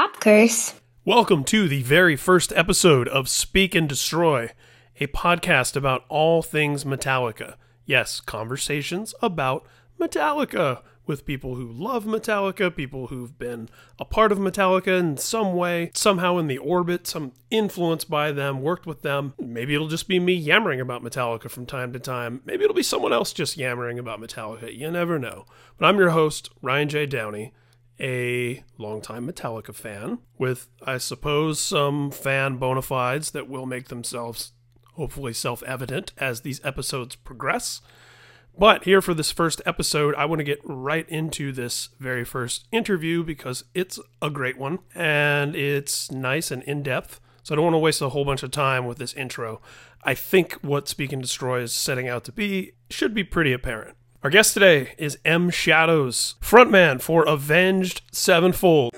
Stop, Curse. Welcome to the very first episode of Speak and Destroy, a podcast about all things Metallica. Yes, conversations about Metallica with people who love Metallica, people who've been a part of Metallica in some way, somehow in the orbit, some influence by them, worked with them. Maybe it'll just be me yammering about Metallica from time to time. Maybe it'll be someone else just yammering about Metallica. You never know. But I'm your host, Ryan J. Downey, a longtime Metallica fan with, I suppose, some fan bona fides that will make themselves hopefully self-evident as these episodes progress. But here for this first episode, I want to get right into this very first interview because it's a great one and it's nice and in-depth. So I don't want to waste a whole bunch of time with this intro. I think what Speak and Destroy is setting out to be should be pretty apparent. Our guest today is M. Shadows, frontman for Avenged Sevenfold.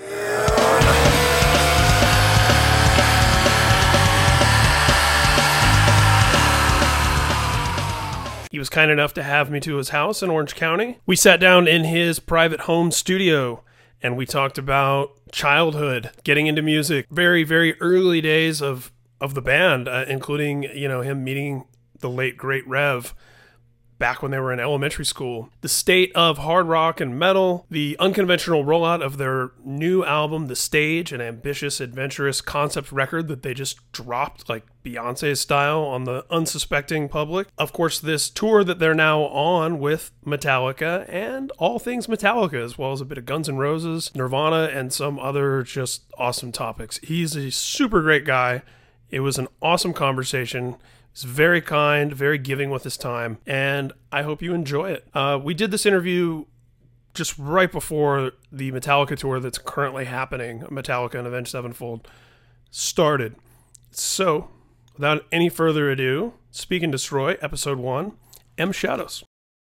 He was kind enough to have me to his house in Orange County. We sat down in his private home studio and we talked about childhood, getting into music, very, very early days of the band, including, him meeting the late, great Rev back when they were in elementary school. The state of hard rock and metal, the unconventional rollout of their new album, The Stage, an ambitious, adventurous concept record that they just dropped like Beyonce style on the unsuspecting public. Of course, this tour that they're now on with Metallica and all things Metallica, as well as a bit of Guns N' Roses, Nirvana, and some other just awesome topics. He's a super great guy. It was an awesome conversation. He's very kind, very giving with his time, and I hope you enjoy it. We did this interview just right before the Metallica tour that's currently happening, Metallica and Avenged Sevenfold, started. So, without any further ado, Speak and Destroy, Episode 1, M. Shadows.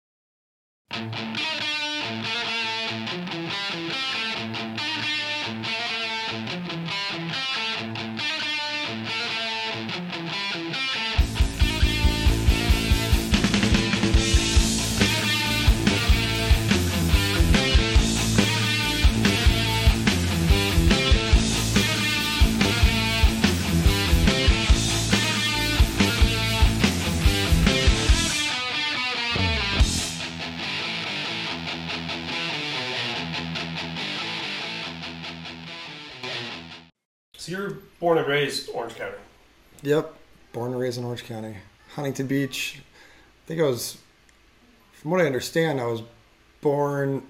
So you're born and raised Orange County? Yep, born and raised in Orange County. Huntington Beach. I think I was, from what I understand, I was born,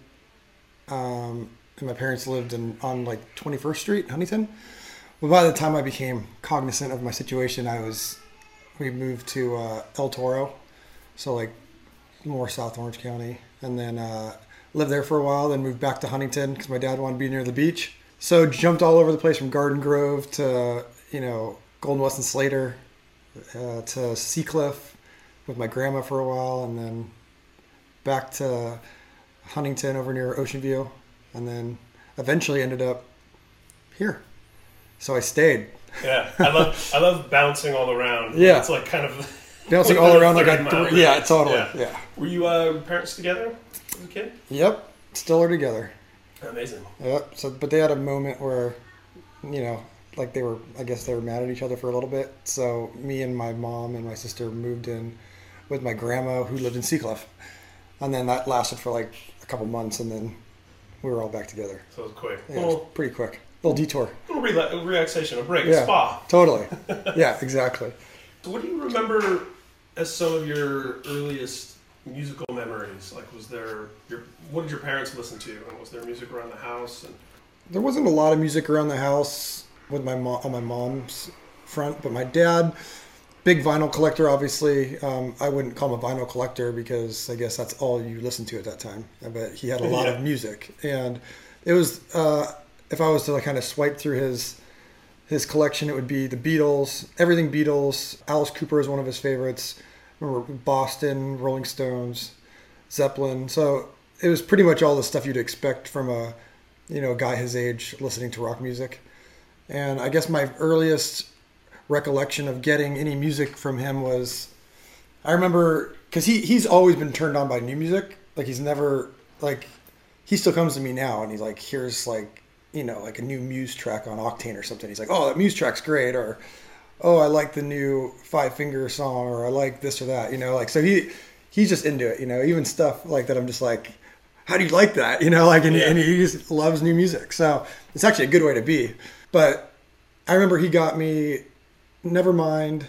and my parents lived on like 21st Street, Huntington. But by the time I became cognizant of my situation, we moved to El Toro, so like more South Orange County, and then lived there for a while, then moved back to Huntington because my dad wanted to be near the beach. So jumped all over the place from Garden Grove to, Golden West and Slater, to Seacliff with my grandma for a while, and then back to Huntington over near Ocean View, and then eventually ended up here. So I stayed. Yeah, I love bouncing all around. Yeah. It's like kind of... Bouncing all around like yeah, totally. Yeah. Were you parents together as a kid? Yep, still are together. Amazing. Yep. So, but they had a moment where, like they were mad at each other for a little bit. So me and my mom and my sister moved in with my grandma who lived in Seacliff. And then that lasted for like a couple months, and then we were all back together. So it was quick. Yeah, it was pretty quick. A little detour. A little relaxation, a break, a spa. Totally. Yeah, exactly. So what do you remember as some of your earliest musical memories? Like, what did your parents listen to, and was there music around the house? And there wasn't a lot of music around the house with my mom on my mom's front, but my dad, big vinyl collector, obviously. I wouldn't call him a vinyl collector because I guess that's all you listened to at that time. But he had a lot of music, and it was if I was to kind of swipe through his collection, it would be the Beatles, everything Beatles. Alice Cooper is one of his favorites. Remember Boston, Rolling Stones, Zeppelin. So it was pretty much all the stuff you'd expect from a guy his age listening to rock music. And I guess my earliest recollection of getting any music from him was, I remember, because he's always been turned on by new music. Like, he's never, like, he still comes to me now and he's like, here's like you know, like a new Muse track on Octane or something. He's like, oh, that Muse track's great, or oh, I like the new Five Finger song, or I like this or that, you know, like, so he's just into it, you know, even stuff like that. I'm just like, how do you like that? You know, like, and he just loves new music. So it's actually a good way to be. But I remember he got me Nevermind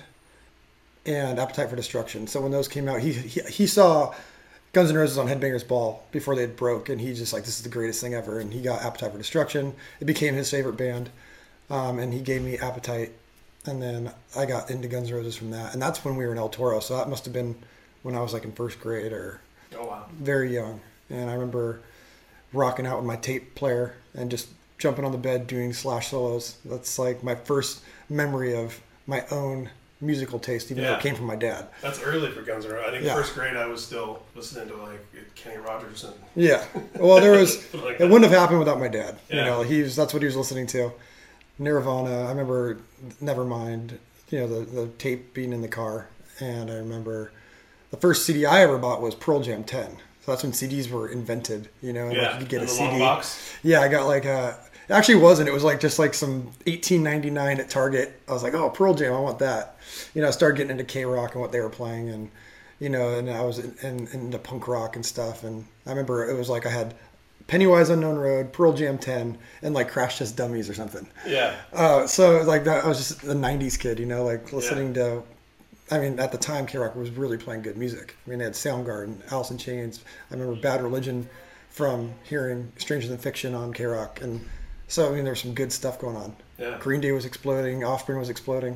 and Appetite for Destruction. So when those came out, he saw Guns N' Roses on Headbangers Ball before they broke, and he's just like, this is the greatest thing ever. And he got Appetite for Destruction. It became his favorite band. And he gave me Appetite. And then I got into Guns N' Roses from that. And that's when we were in El Toro. So that must have been when I was like in first grade or very young. And I remember rocking out with my tape player and just jumping on the bed doing Slash solos. That's like my first memory of my own musical taste, even though it came from my dad. That's early for Guns N' Roses. I think first grade I was still listening to like Kenny Rogers and well, there was like it wouldn't have happened without my dad. Yeah. You know, that's what he was listening to. Nirvana. I remember Nevermind. You know, the tape being in the car, and I remember the first CD I ever bought was Pearl Jam 10. So that's when CDs were invented. You know, and like you could get a CD. Box. Yeah, I got like a. It actually wasn't. It was like just like some $18.99 at Target. I was like, oh, Pearl Jam, I want that. You know, I started getting into K-Rock and what they were playing, and you know, and I was into punk rock and stuff. And I remember it was like I had Pennywise Unknown Road, Pearl Jam 10, and like Crash Test Dummies or something. Yeah. So like that, I was just a '90s kid, you know, like listening to. I mean, at the time, K-Rock was really playing good music. I mean, they had Soundgarden, Alice in Chains. I remember Bad Religion from hearing Stranger Than Fiction on K-Rock, and so I mean, there was some good stuff going on. Yeah. Green Day was exploding, Offspring was exploding.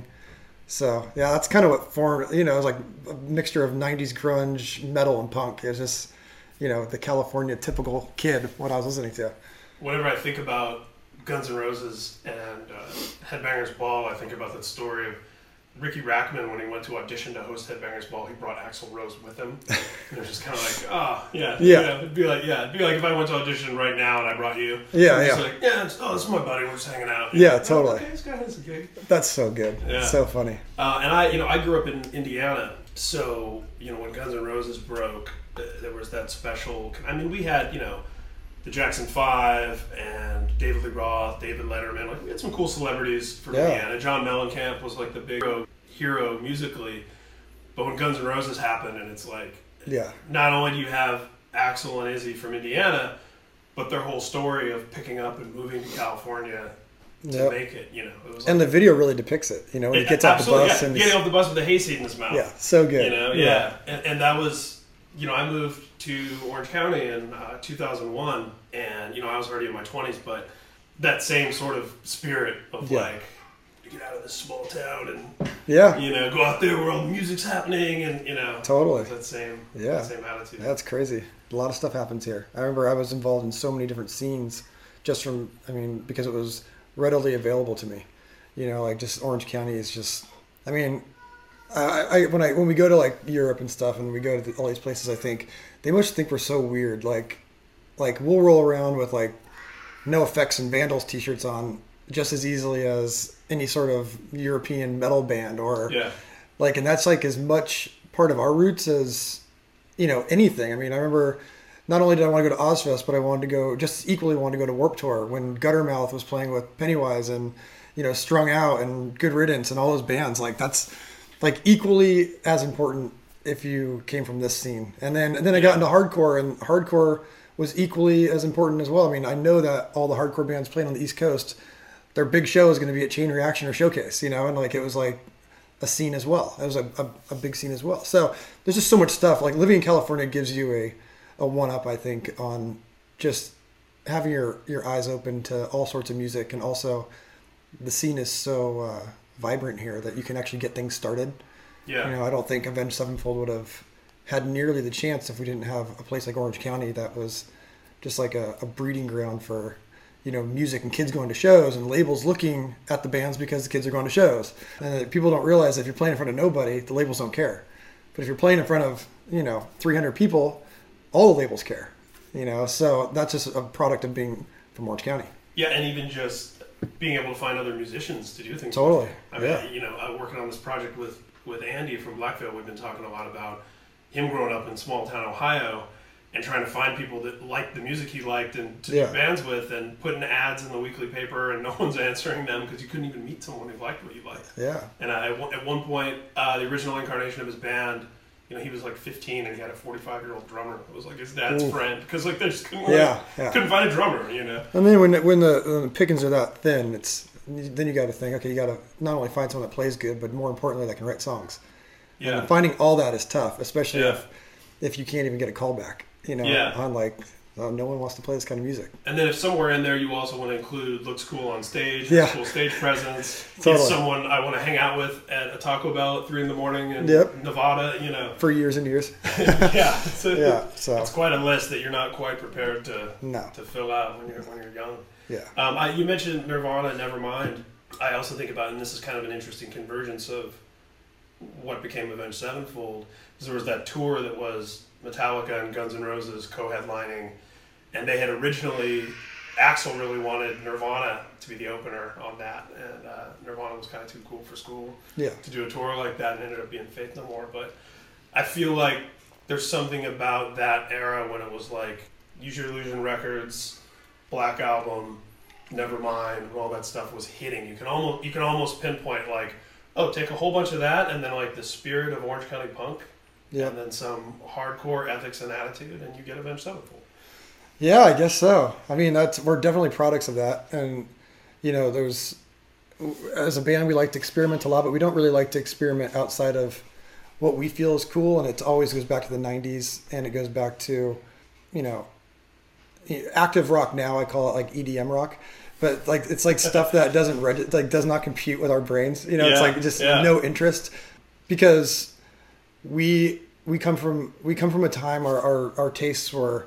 So yeah, that's kind of what formed. You know, it was like a mixture of '90s grunge, metal, and punk. It was just, you know, the California typical kid, what I was listening to. Whenever I think about Guns N' Roses and Headbangers Ball, I think about that story of Ricky Rackman when he went to audition to host Headbangers Ball. He brought Axl Rose with him. And it was just kind of like, it'd be like if I went to audition right now and I brought you. It's like, this is my buddy. We're just hanging out. Yeah, totally. Okay, this guy has a gig. That's so good. Yeah. It's so funny. And I grew up in Indiana, so you know when Guns N' Roses broke, there was that special. I mean, we had the Jackson 5 and David Lee Roth, David Letterman. Like we had some cool celebrities from Indiana. John Mellencamp was like the big hero musically. But when Guns N' Roses happened, and it's like, not only do you have Axl and Izzy from Indiana, but their whole story of picking up and moving to California to make it. You know, it was like, and the video really depicts it. You know, when he gets off the bus and getting off the bus with a hayseed in his mouth. Yeah, so good. You know, and that was. You know, I moved to Orange County in 2001, and I was already in my 20s, but that same sort of spirit of like, get out of this small town and go out there where all the music's happening, and totally that same attitude. That's crazy. A lot of stuff happens here. I remember I was involved in so many different scenes because it was readily available to me. You know, like just Orange County is just, I mean. When we go to like Europe and stuff, and we go to all these places, I think they must think we're so weird. Like we'll roll around with like NoFX and Vandals t-shirts on just as easily as any sort of European metal band, or and that's like as much part of our roots as anything. I mean, I remember not only did I want to go to Ozfest, but I wanted to go to Warped Tour when Guttermouth was playing with Pennywise and Strung Out and Good Riddance and all those bands. Like that's. Like equally as important if you came from this scene. And then I got into hardcore, and hardcore was equally as important as well. I mean, I know that all the hardcore bands playing on the East Coast, their big show is going to be at Chain Reaction or Showcase, and like it was like a scene as well. It was a big scene as well. So there's just so much stuff. Like living in California gives you a one-up, I think, on just having your eyes open to all sorts of music, and also the scene is so vibrant here that you can actually get things started. I don't think Avenged Sevenfold would have had nearly the chance if we didn't have a place like Orange County that was just like a breeding ground for music and kids going to shows and labels looking at the bands because the kids are going to shows. And people don't realize that if you're playing in front of nobody, the labels don't care. But if you're playing in front of 300 people, all the labels care. So that's just a product of being from Orange County. Yeah, and even just being able to find other musicians to do things. Totally. I mean, working on this project with Andy from Blackveil, we've been talking a lot about him growing up in small town Ohio, and trying to find people that liked the music he liked and to Yeah. do bands with, and putting ads in the weekly paper, and no one's answering them because you couldn't even meet someone who liked what you liked. Yeah. And at one point, the original incarnation of his band, he was like 15 and he had a 45-year-old drummer. It was like his dad's friend because like they just couldn't couldn't find a drummer. And then when the pickings are that thin, then you got to think, okay, you got to not only find someone that plays good, but more importantly, that can write songs. Yeah. And finding all that is tough, especially if you can't even get a call back. On like, no one wants to play this kind of music. And then if somewhere in there you also want to include looks cool on stage, cool stage presence, Totally. is someone I want to hang out with at a Taco Bell at 3 a.m. in Nevada, For years and years. So it's quite a list that you're not quite prepared to fill out when you're young. Yeah. You mentioned Nirvana, Nevermind. I also think about, and this is kind of an interesting convergence of what became Avenged Sevenfold, is there was that tour that was Metallica and Guns N' Roses co-headlining, and they had originally, Axl really wanted Nirvana to be the opener on that, and Nirvana was kind of too cool for school to do a tour like that, and ended up being Faith No More. But I feel like there's something about that era when it was like Use Your Illusion Records, Black Album, Nevermind, all that stuff was hitting. You can almost pinpoint like, oh, take a whole bunch of that, and then like the spirit of Orange County Punk. Yeah. And then some hardcore ethics and attitude, and you get Avenged Sevenfold. Yeah, I guess so. I mean, we're definitely products of that. And, there's, as a band, we like to experiment a lot, but we don't really like to experiment outside of what we feel is cool. And it always goes back to the 90s, and it goes back to, active rock now, I call it like EDM rock. But like it's like stuff that does not compute with our brains. It's like just no interest, because we come from a time our tastes were,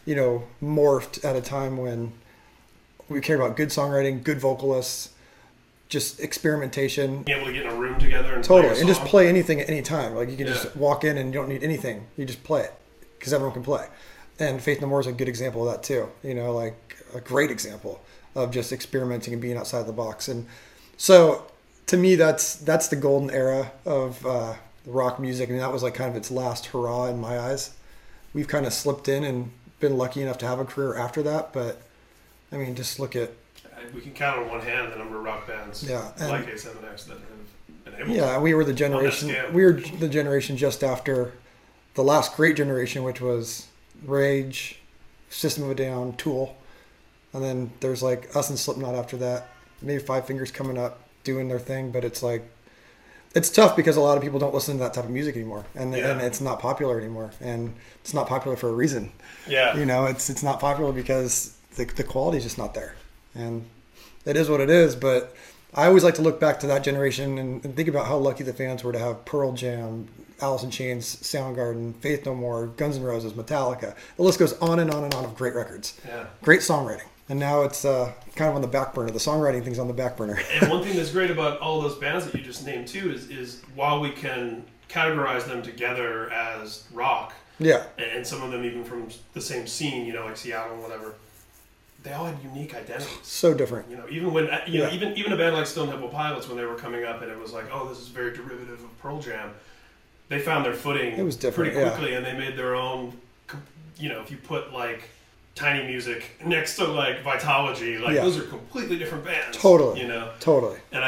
morphed at a time when we cared about good songwriting, good vocalists, just experimentation. Being able to get in a room together and totally, play a and just song. play anything at any time. Like you can just walk in and you don't need anything. You just play it because everyone can play. And Faith No More is a good example of that too. Like a great example of just experimenting and being outside the box. And so to me, that's the golden era of rock music. I mean, that was like kind of its last hurrah in my eyes. We've kind of slipped in and been lucky enough to have a career after that. But I mean, just look at, we can count on one hand the number of rock bands like A7X that have been able to. We were the generation. We were the generation just after the last great generation, which was Rage, System of a Down, Tool. And then there's like us and Slipknot after that. Maybe Five Fingers coming up doing their thing, but it's like it's tough because a lot of people don't listen to that type of music anymore, and it's not popular anymore, and it's not popular for a reason. Yeah, it's not popular because the quality is just not there, and it is what it is. But I always like to look back to that generation and think about how lucky the fans were to have Pearl Jam, Alice in Chains, Soundgarden, Faith No More, Guns N' Roses, Metallica. The list goes on and on and on of great records. Yeah, great songwriting. And now it's kind of on the back burner. The songwriting thing's on the back burner. And one thing that's great about all those bands that you just named too is while we can categorize them together as rock, and some of them even from the same scene, like Seattle and whatever, they all had unique identities. So different. Even when even a band like Stone Temple Pilots, when they were coming up, and it was like, oh, this is very derivative of Pearl Jam. They found their footing. It was different, pretty quickly, and they made their own. If you put like Tiny Music next to like Vitalogy, like those are completely different bands. Totally. Totally. And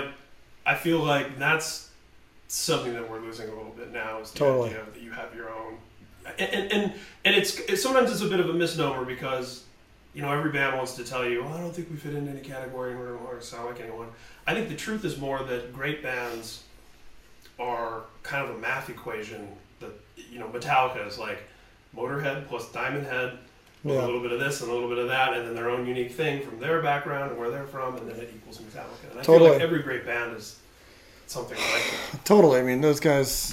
I feel like that's something that we're losing a little bit now, is the idea that you have your own. And it's sometimes it's a bit of a misnomer because every band wants to tell you, I don't think we fit into any category and we don't want to sound like anyone. I think the truth is more that great bands are kind of a math equation. That Metallica is like Motorhead plus Diamond Head. With a little bit of this and a little bit of that, and then their own unique thing from their background and where they're from, and then it equals Metallica. And I feel like every great band is something like that. Totally. I mean, those guys.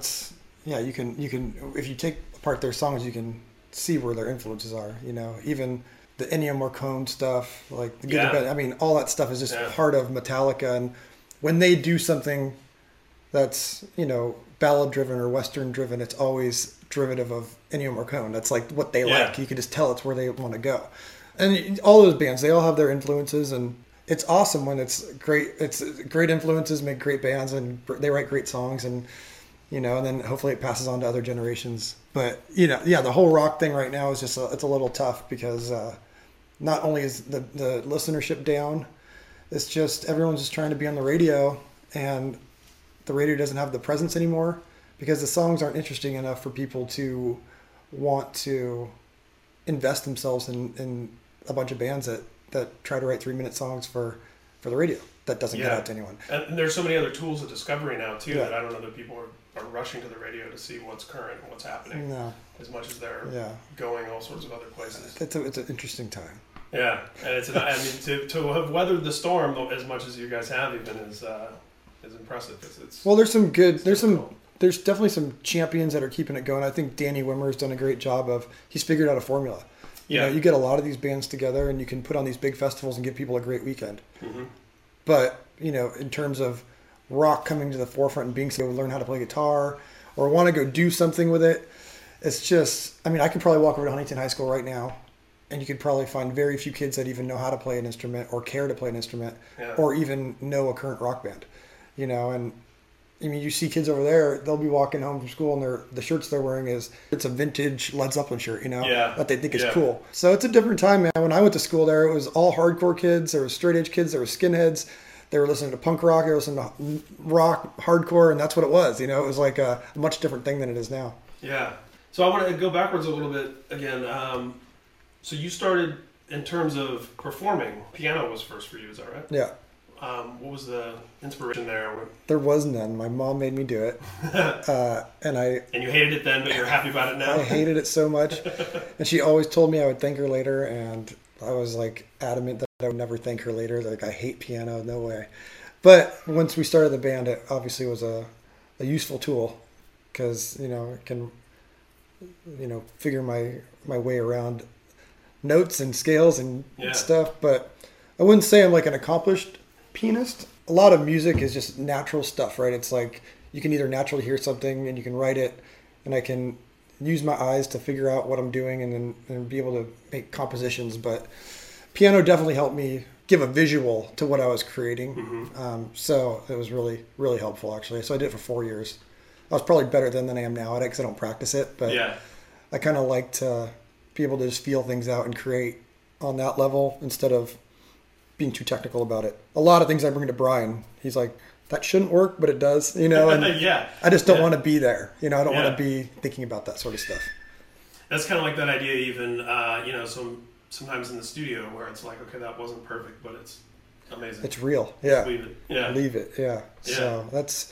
You can if you take apart their songs, you can see where their influences are. Even the Ennio Morricone stuff, like the Good, the Bad. I mean, all that stuff is just part of Metallica. And when they do something that's ballad driven or Western driven, it's always derivative of Ennio Morricone. That's like what they like. You can just tell it's where they want to go. And all those bands, they all have their influences, and it's awesome when it's great influences make great bands, and they write great songs. And you know, and then hopefully it passes on to other generations. But, you know, yeah, the whole rock thing right now is just, it's a little tough because not only is the listenership down, it's just everyone's just trying to be on the radio, and the radio doesn't have the presence anymore because the songs aren't interesting enough for people to want to invest themselves in a bunch of bands that try to write 3-minute songs for the radio. That doesn't get out to anyone. And there's so many other tools of discovery now too that I don't know that people are rushing to the radio to see what's current and what's happening. No. As much as they're going all sorts of other places. It's an interesting time. Yeah, and it's I mean to have weathered the storm as much as you guys have even is impressive. Well, there's definitely some champions that are keeping it going. I think Danny Wimmer's done a great job he's figured out a formula. You know, you get a lot of these bands together and you can put on these big festivals and give people a great weekend. Mm-hmm. But, you know, in terms of rock coming to the forefront and being able to learn how to play guitar or want to go do something with it, it's just, I mean, I could probably walk over to Huntington High School right now and you could probably find very few kids that even know how to play an instrument or care to play an instrument or even know a current rock band, you know, and I mean, you see kids over there, they'll be walking home from school and the shirts they're wearing it's a vintage Led Zeppelin shirt, you know, that they think is cool. So it's a different time, man. When I went to school there, it was all hardcore kids. There were straight edge kids. There were skinheads. They were listening to punk rock. They were listening to rock, hardcore, and that's what it was. You know, it was like a much different thing than it is now. Yeah. So I want to go backwards a little bit again. So you started in terms of performing. Piano was first for you, is that right? Yeah. What was the inspiration there? There was none. My mom made me do it. And you hated it then, but you're happy about it now? I hated it so much. And she always told me I would thank her later, and I was like adamant that I would never thank her later. Like, I hate piano, no way. But once we started the band, it obviously was a useful tool because, you know, it can, you know, figure my way around notes and scales and stuff. But I wouldn't say I'm like an accomplished pianist. A lot of music is just natural stuff, right? It's like you can either naturally hear something and you can write it, and I can use my eyes to figure out what I'm doing and be able to make compositions. But piano definitely helped me give a visual to what I was creating. Mm-hmm. So it was really, really helpful, actually. So I did it for 4 years. I was probably better than I am now at it because I don't practice it. But I kind of like to be able to just feel things out and create on that level instead of being too technical about it. A lot of things I bring to Brian, he's like, that shouldn't work, but it does, you know, and I just don't want to be there. You know, I don't want to be thinking about that sort of stuff. That's kind of like that idea even, you know, sometimes in the studio where it's like, okay, that wasn't perfect, but it's amazing. It's real. Yeah. Just leave it. Yeah. Leave it. Yeah. So that's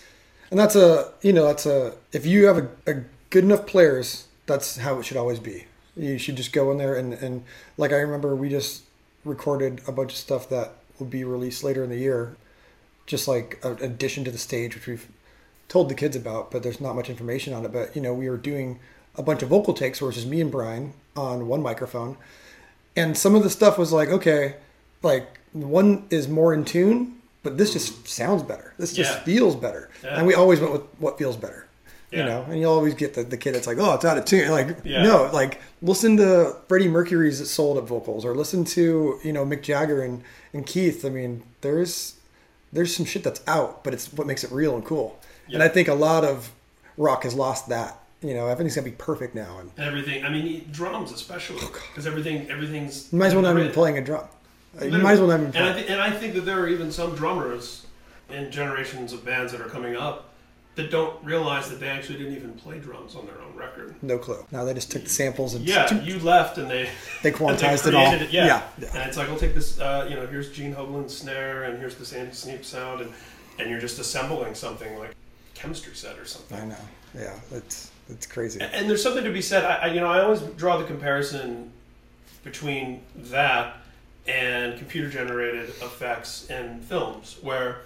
if you have a good enough players, that's how it should always be. You should just go in there and like, I remember we just recorded a bunch of stuff that will be released later in the year, just like an addition to the stage, which we've told the kids about, but there's not much information on it. But, you know, we were doing a bunch of vocal takes where it's just me and Brian on one microphone. And some of the stuff was like, okay, like one is more in tune, but this just sounds better. This just feels better. Yeah. And we always went with what feels better. You know, and you always get the kid that's like, oh, it's out of tune. Like, no, like listen to Freddie Mercury's Sold Up vocals, or listen to, you know, Mick Jagger and Keith. I mean, there's some shit that's out, but it's what makes it real and cool. And I think a lot of rock has lost that. You know, everything's gonna be perfect now. And everything. I mean, drums especially, because everything's. You might as well not even playing a drum. You might as well not even. And I think that there are even some drummers in generations of bands that are coming up that don't realize that they actually didn't even play drums on their own record. No clue. No, they just took the samples and you left and they quantized it all. Yeah. And it's like, I'll take this. You know, here's Gene Hoglan's snare and here's the Sandy Sneap sound, and you're just assembling something like a chemistry set or something. I know. Yeah, it's crazy. And there's something to be said. I always draw the comparison between that and computer generated effects in films, where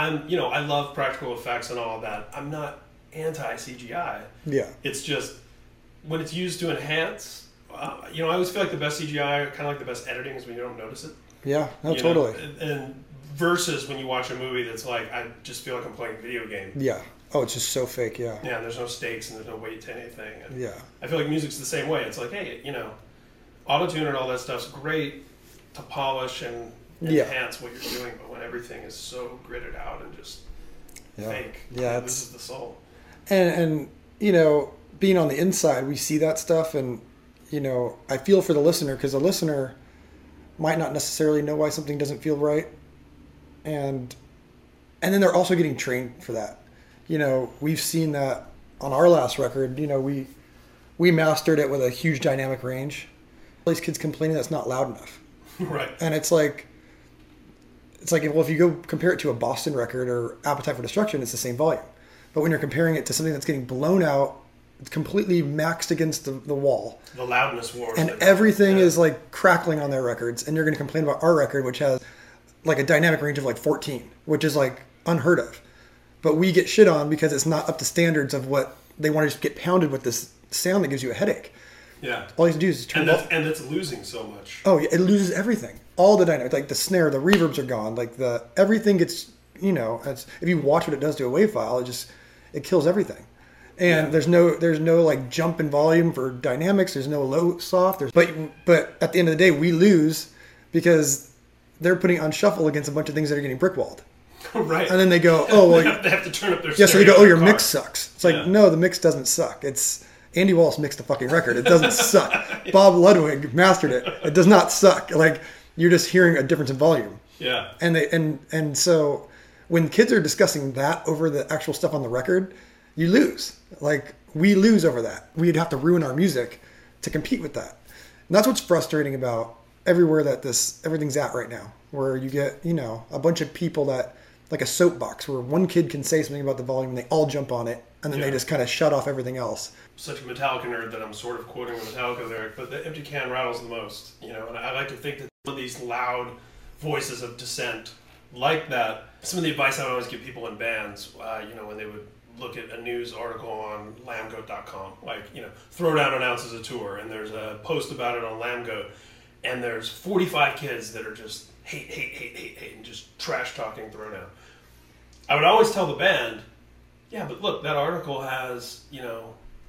I love practical effects and all of that. I'm not anti-CGI. Yeah. It's just, when it's used to enhance, I always feel like the best CGI, kind of like the best editing, is when you don't notice it. Yeah, no, totally. And versus when you watch a movie that's like, I just feel like I'm playing a video game. Yeah. Oh, it's just so fake, yeah. Yeah, and there's no stakes and there's no weight to anything. And yeah. I feel like music's the same way. It's like, hey, auto-tune and all that stuff's great to polish and enhance what you're doing, but when everything is so gridded out and just fake, this is the soul. And you know, being on the inside, we see that stuff, and you know, I feel for the listener, because the listener might not necessarily know why something doesn't feel right, and then they're also getting trained for that. You know, we've seen that on our last record. You know, we mastered it with a huge dynamic range. All these kids complaining that's not loud enough. Right. And it's like, well, if you go compare it to a Boston record or Appetite for Destruction, it's the same volume. But when you're comparing it to something that's getting blown out, it's completely maxed against the wall. The loudness wars. And everything is like crackling on their records. And you're going to complain about our record, which has like a dynamic range of like 14, which is like unheard of. But we get shit on because it's not up to standards of what they want to just get pounded with this sound that gives you a headache. Yeah. All you have to do is turn it off. And it's losing so much. Oh, yeah, it loses everything. All the dynamics, like the snare, the reverbs are gone. Like everything gets, you know, if you watch what it does to a WAV file, it kills everything. And there's no like jump in volume for dynamics. There's no low soft. But at the end of the day, we lose because they're putting on shuffle against a bunch of things that are getting brick-walled. Right. And then they go, oh, well. They have to turn up their Yeah, so they go, oh, your mix sucks. It's like, Yeah. no, the mix doesn't suck. It's Andy Wallace mixed the fucking record. It doesn't suck. Bob Ludwig mastered it. It does not suck. Like, you're just hearing a difference in volume. Yeah. And so when kids are discussing that over the actual stuff on the record, you lose. Like, we lose over that. We'd have to ruin our music to compete with that. And that's what's frustrating about everywhere that everything's at right now, where you get, you know, a bunch of people that, like a soapbox, where one kid can say something about the volume and they all jump on it, and then they just kind of shut off everything else. Such a Metallica nerd that I'm sort of quoting a Metallica lyric, but the empty can rattles the most, you know, and I like to think that some of these loud voices of dissent like that, some of the advice I would always give people in bands, you know, when they would look at a news article on lambgoat.com, like, you know, Throwdown announces a tour, and there's a post about it on Lambgoat, and there's 45 kids that are just hate, and just trash talking Throwdown. I would always tell the band, yeah, but look, that article has, you know,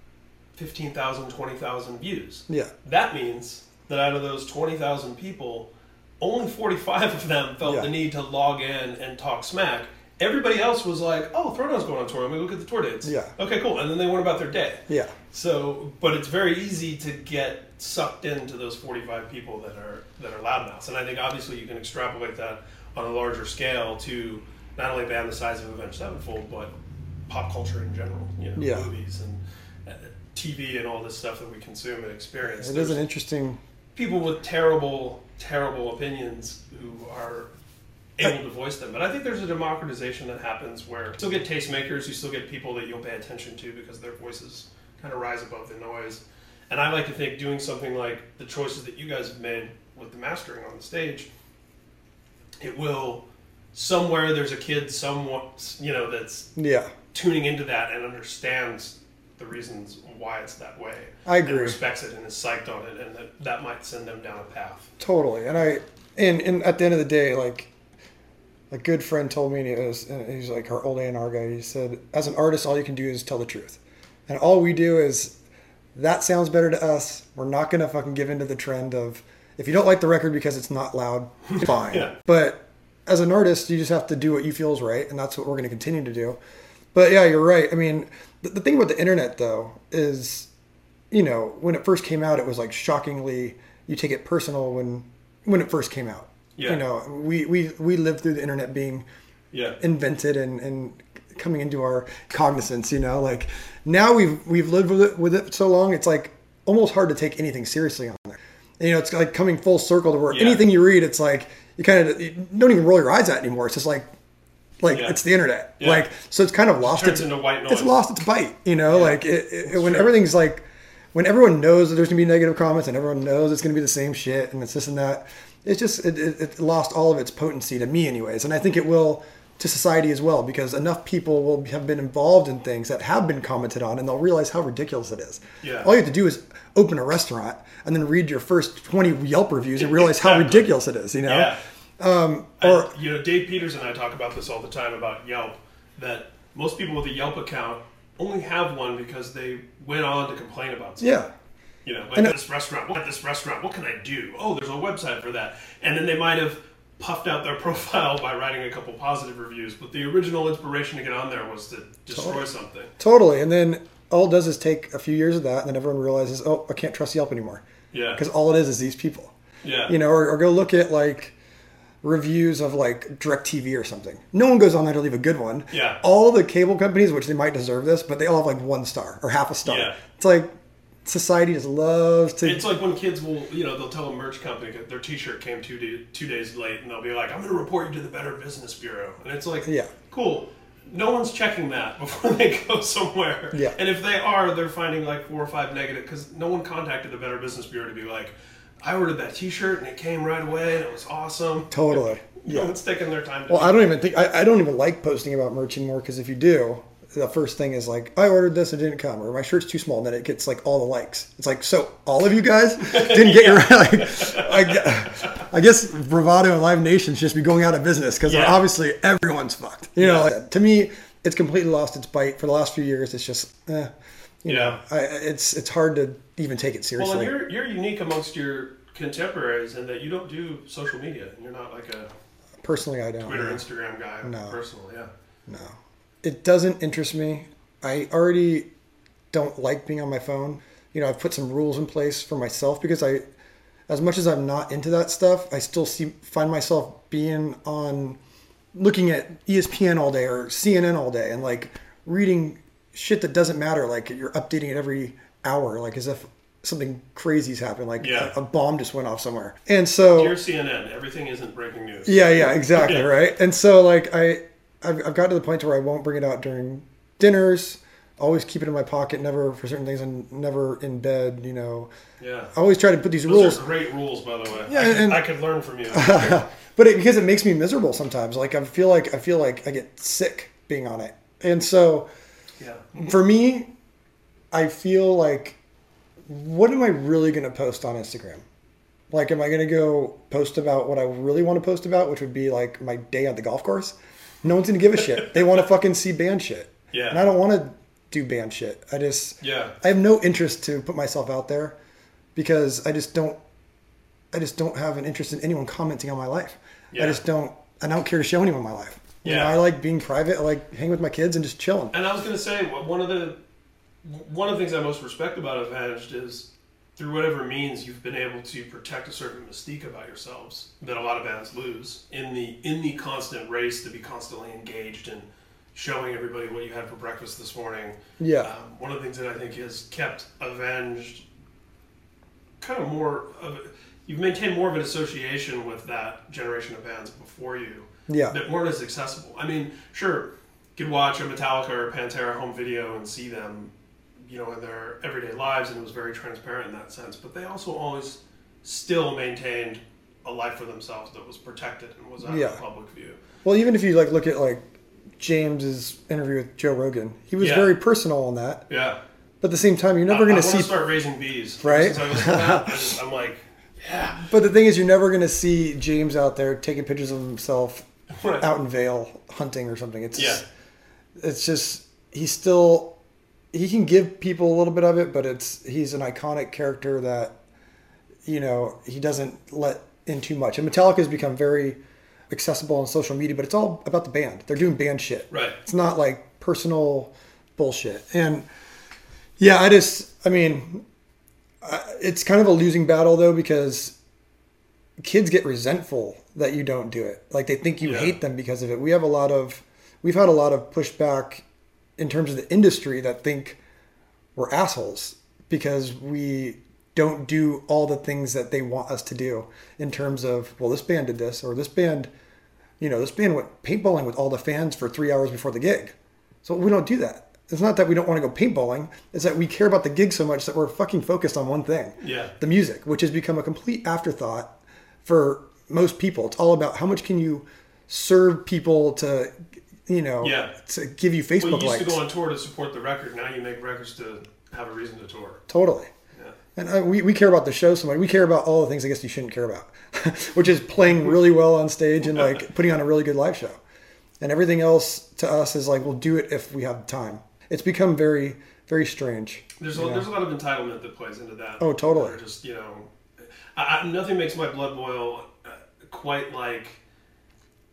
15,000, 20,000 views. Yeah. That means that out of those 20,000 people, only 45 of them felt the need to log in and talk smack. Everybody else was like, oh, Throwdown's going on tour. Let me look at the tour dates. Yeah. Okay, cool. And then they went about their day. Yeah. So, but it's very easy to get sucked into those 45 people that are loudmouths. And I think obviously you can extrapolate that on a larger scale to not only a band the size of Avenged Sevenfold, but pop culture in general. You know, movies and TV and all this stuff that we consume and experience. It is an interesting... People with terrible, terrible opinions who are able to voice them. But I think there's a democratization that happens where you still get tastemakers, you still get people that you'll pay attention to because their voices kind of rise above the noise. And I like to think doing something like the choices that you guys have made with the mastering on the stage, it will, somewhere there's a kid somewhat, you know, that's tuning into that and understands the reasons why it's that way. I agree. And respects it and is psyched on it, and that might send them down a path. Totally. And at the end of the day, like, a good friend told me, and he's like our old A&R guy, he said, as an artist, all you can do is tell the truth. And all we do is, that sounds better to us. We're not going to fucking give into the trend of, if you don't like the record because it's not loud, fine. Yeah. But as an artist, you just have to do what you feel is right, and that's what we're going to continue to do. But yeah, you're right. I mean, the thing about the internet, though, is, you know, when it first came out, it was like shockingly, you take it personal when it first came out. Yeah. You know, we lived through the internet being invented and coming into our cognizance, you know, like now we've lived with it so long, it's like almost hard to take anything seriously on there. And, you know, it's like coming full circle to where anything you read, it's like you don't even roll your eyes at it anymore. It's just like it's the internet. Yeah. Like, so it's kind of lost its into white noise. It's lost its bite, you know, like when everything's like, when everyone knows that there's gonna be negative comments and everyone knows it's gonna be the same shit and it's this and that, it's just, it lost all of its potency to me anyways. And I think it will to society as well, because enough people will have been involved in things that have been commented on and they'll realize how ridiculous it is. Yeah. All you have to do is open a restaurant and then read your first 20 Yelp reviews and realize how ridiculous it is, you know? Yeah. You know, Dave Peters and I talk about this all the time about Yelp, that most people with a Yelp account only have one because they went on to complain about something. Yeah. You know, like this restaurant, what can I do? Oh, there's a website for that. And then they might have puffed out their profile by writing a couple positive reviews, but the original inspiration to get on there was to destroy something. Totally. And then all it does is take a few years of that, and then everyone realizes, oh, I can't trust Yelp anymore. Yeah. Because all it is these people. Yeah. You know, or go look at like reviews of like DirecTV or something. No one goes on there to leave a good one. Yeah. All the cable companies, which they might deserve this, but they all have like 1 star or half a star. Yeah. It's like society just loves to. It's like when kids will, they'll tell a merch company that their T-shirt came 2 days late, and they'll be like, "I'm going to report you to the Better Business Bureau," and it's like, yeah, cool. No one's checking that before they go somewhere. Yeah. And if they are, they're finding like 4 or 5 negative because no one contacted the Better Business Bureau to be like, "I ordered that T-shirt and it came right away and it was awesome." Totally. No one's taking their time. Well, I don't even like posting about merch anymore because if you do, the first thing is like, I ordered this and it didn't come, or my shirt's too small, and then it gets like all the likes. It's like, so all of you guys didn't get your I guess Bravado and Live Nation should just be going out of business because obviously everyone's fucked. You know, like, to me, it's completely lost its bite. For the last few years, it's just, you know, it's hard to even take it seriously. Well, and you're unique amongst your contemporaries in that you don't do social media. You're not like a personally, I don't Twitter, Instagram guy. No, personally, no. It doesn't interest me. I already don't like being on my phone. You know, I've put some rules in place for myself because as much as I'm not into that stuff, I still find myself being on, looking at ESPN all day or CNN all day and like reading shit that doesn't matter. Like you're updating it every hour, like as if something crazy's happened, like a bomb just went off somewhere. And so, dear CNN, everything isn't breaking news. Yeah, exactly, right. And so, like I've got to the point where I won't bring it out during dinners. Always keep it in my pocket, never for certain things, and never in bed. You know. Yeah. I always try to put these Those rules. are great rules, by the way. Yeah, I could learn from you. But because it makes me miserable sometimes. Like I feel like I get sick being on it, and so for me, I feel like, what am I really going to post on Instagram? Like, am I going to go post about what I really want to post about, which would be like my day at the golf course? No one's going to give a shit. They want to fucking see band shit. Yeah. And I don't want to do band shit. I have no interest to put myself out there because I just don't have an interest in anyone commenting on my life. Yeah. I don't care to show anyone my life. You know, I like being private. I like hanging with my kids and just chilling. And I was going to say, one of the things I most respect about Avenged is, through whatever means, you've been able to protect a certain mystique about yourselves that a lot of bands lose in the constant race to be constantly engaged and showing everybody what you had for breakfast this morning. Yeah. One of the things that I think has kept Avenged kind of more of you've maintained more of an association with that generation of bands before you. Yeah. That weren't as accessible. I mean, sure, you could watch a Metallica or a Pantera home video and see them, you know, in their everyday lives, and it was very transparent in that sense. But they also always still maintained a life for themselves that was protected and was out of public view. Well, even if you like look at like James's interview with Joe Rogan, he was very personal on that. Yeah. But at the same time, you're never going to see. I want to start raising bees, right? Since I was that, I'm like, yeah. But the thing is, you're never going to see James out there taking pictures of himself out in Vail hunting or something. It's just he can give people a little bit of it, but he's an iconic character that, you know, he doesn't let in too much. And Metallica has become very accessible on social media, but it's all about the band. They're doing band shit. Right. It's not like personal bullshit. And it's kind of a losing battle though, because kids get resentful that you don't do it. Like they think you hate them because of it. We've had a lot of pushback in terms of the industry that think we're assholes because we don't do all the things that they want us to do in terms of, well, this band did this, or this band went paintballing with all the fans for 3 hours before the gig. So we don't do that. It's not that we don't want to go paintballing. It's that we care about the gig so much that we're fucking focused on one thing. Yeah. The music, which has become a complete afterthought for most people. It's all about how much can you serve people to, you know, to give you Facebook likes. Well, you used to go on tour to support the record. Now you make records to have a reason to tour. Totally. Yeah. And we care about the show so much. We care about all the things I guess you shouldn't care about, which is playing really well on stage and like putting on a really good live show. And everything else to us is like, we'll do it if we have time. It's become very, very strange. There's a lot of entitlement that plays into that. Oh, totally. Just, you know, nothing makes my blood boil quite like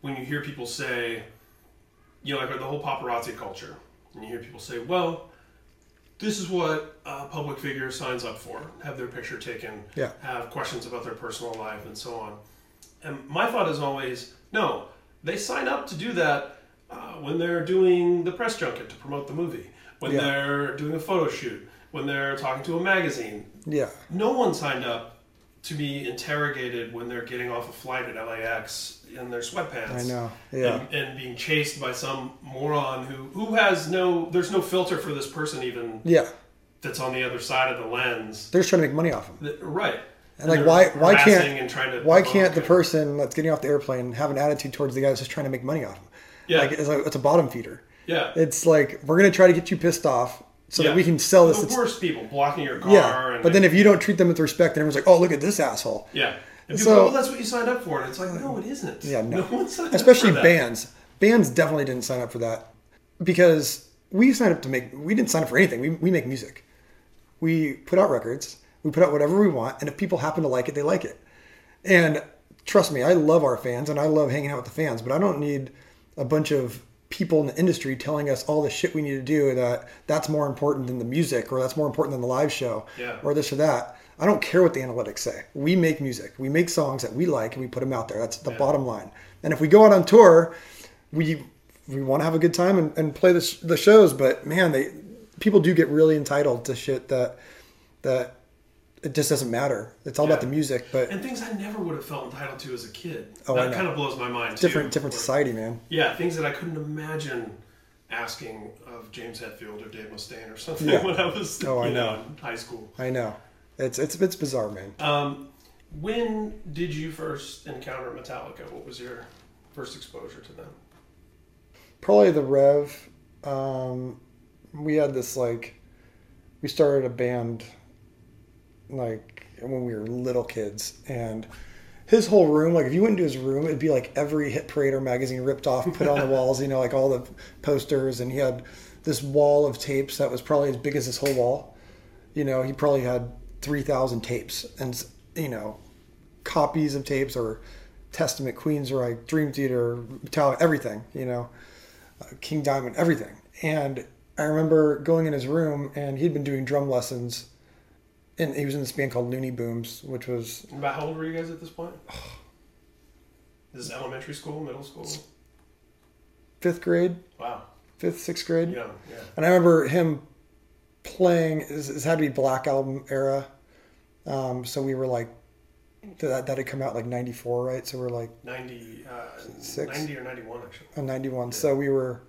when you hear people say, you know, like the whole paparazzi culture, and you hear people say, well, this is what a public figure signs up for, have their picture taken, Yeah. have questions about their personal life, and so on. And my thought is always, no, they sign up to do that when they're doing the press junket to promote the movie, when Yeah. they're doing a photo shoot, when they're talking to a magazine. Yeah. No one signed up to be interrogated when they're getting off a flight at LAX in their sweatpants. I know. Yeah. And being chased by some moron who has there's no filter for this person even Yeah. that's on the other side of the lens. They're just trying to make money off them. Right. And like, they're why harassing and trying to why provoke can't the and- person that's getting off the airplane have an attitude towards the guy that's just trying to make money off him? Yeah. Like, it's a bottom feeder. Yeah. It's like, we're going to try to get you pissed off so that we can sell this. The worst people blocking your car. Yeah. And But then if you don't treat them with respect, then everyone's like, oh, look at this asshole. yeah. And So- people go, well, that's what you signed up for. And it's like, no, it isn't. Yeah, no. one signed Especially up for that. bands. Bands definitely didn't sign up for that because we didn't sign up for anything. We make music. We put out records. We put out whatever we want. And if people happen to like it, they like it. And trust me, I love our fans and I love hanging out with the fans, but I don't need a bunch of people in the industry telling us all the shit we need to do that's more important than the music or that's more important than the live show or this or that. I don't care what the analytics say. We make music. We make songs that we like and we put them out there. That's the bottom line. And if we go out on tour, we want to have a good time and play the shows. But man, people do get really entitled to shit that it just doesn't matter. It's all about the music. But and things I never would have felt entitled to as a kid. Oh, I that know. kind of blows my mind different too. society, man. Yeah, things that I couldn't imagine asking of James Hetfield or Dave Mustaine or something Yeah. when I was I know. in high school. I know. It's bizarre, man. When did you first encounter Metallica? What was your first exposure to them? Probably the Rev. We had this we started a band when we were little kids, and his whole room, if you went into his room, it'd be like every Hit Parade or magazine ripped off, put on the walls, all the posters, and he had this wall of tapes that was probably as big as this whole wall. He probably had 3,000 tapes and copies of tapes or Testament, Queensryche, Dream Theater, Metallica, everything, King Diamond, everything. And I remember going in his room and he'd been doing drum lessons and he was in this band called Looney Booms, which was... About how old were you guys at this point? This is elementary school, middle school? 5th grade. Wow. 5th, 6th grade. Yeah. And I remember him playing, this had to be Black Album era. So we were that had come out 94, right? So we're 90 Six? or 91 actually. 91. Yeah. So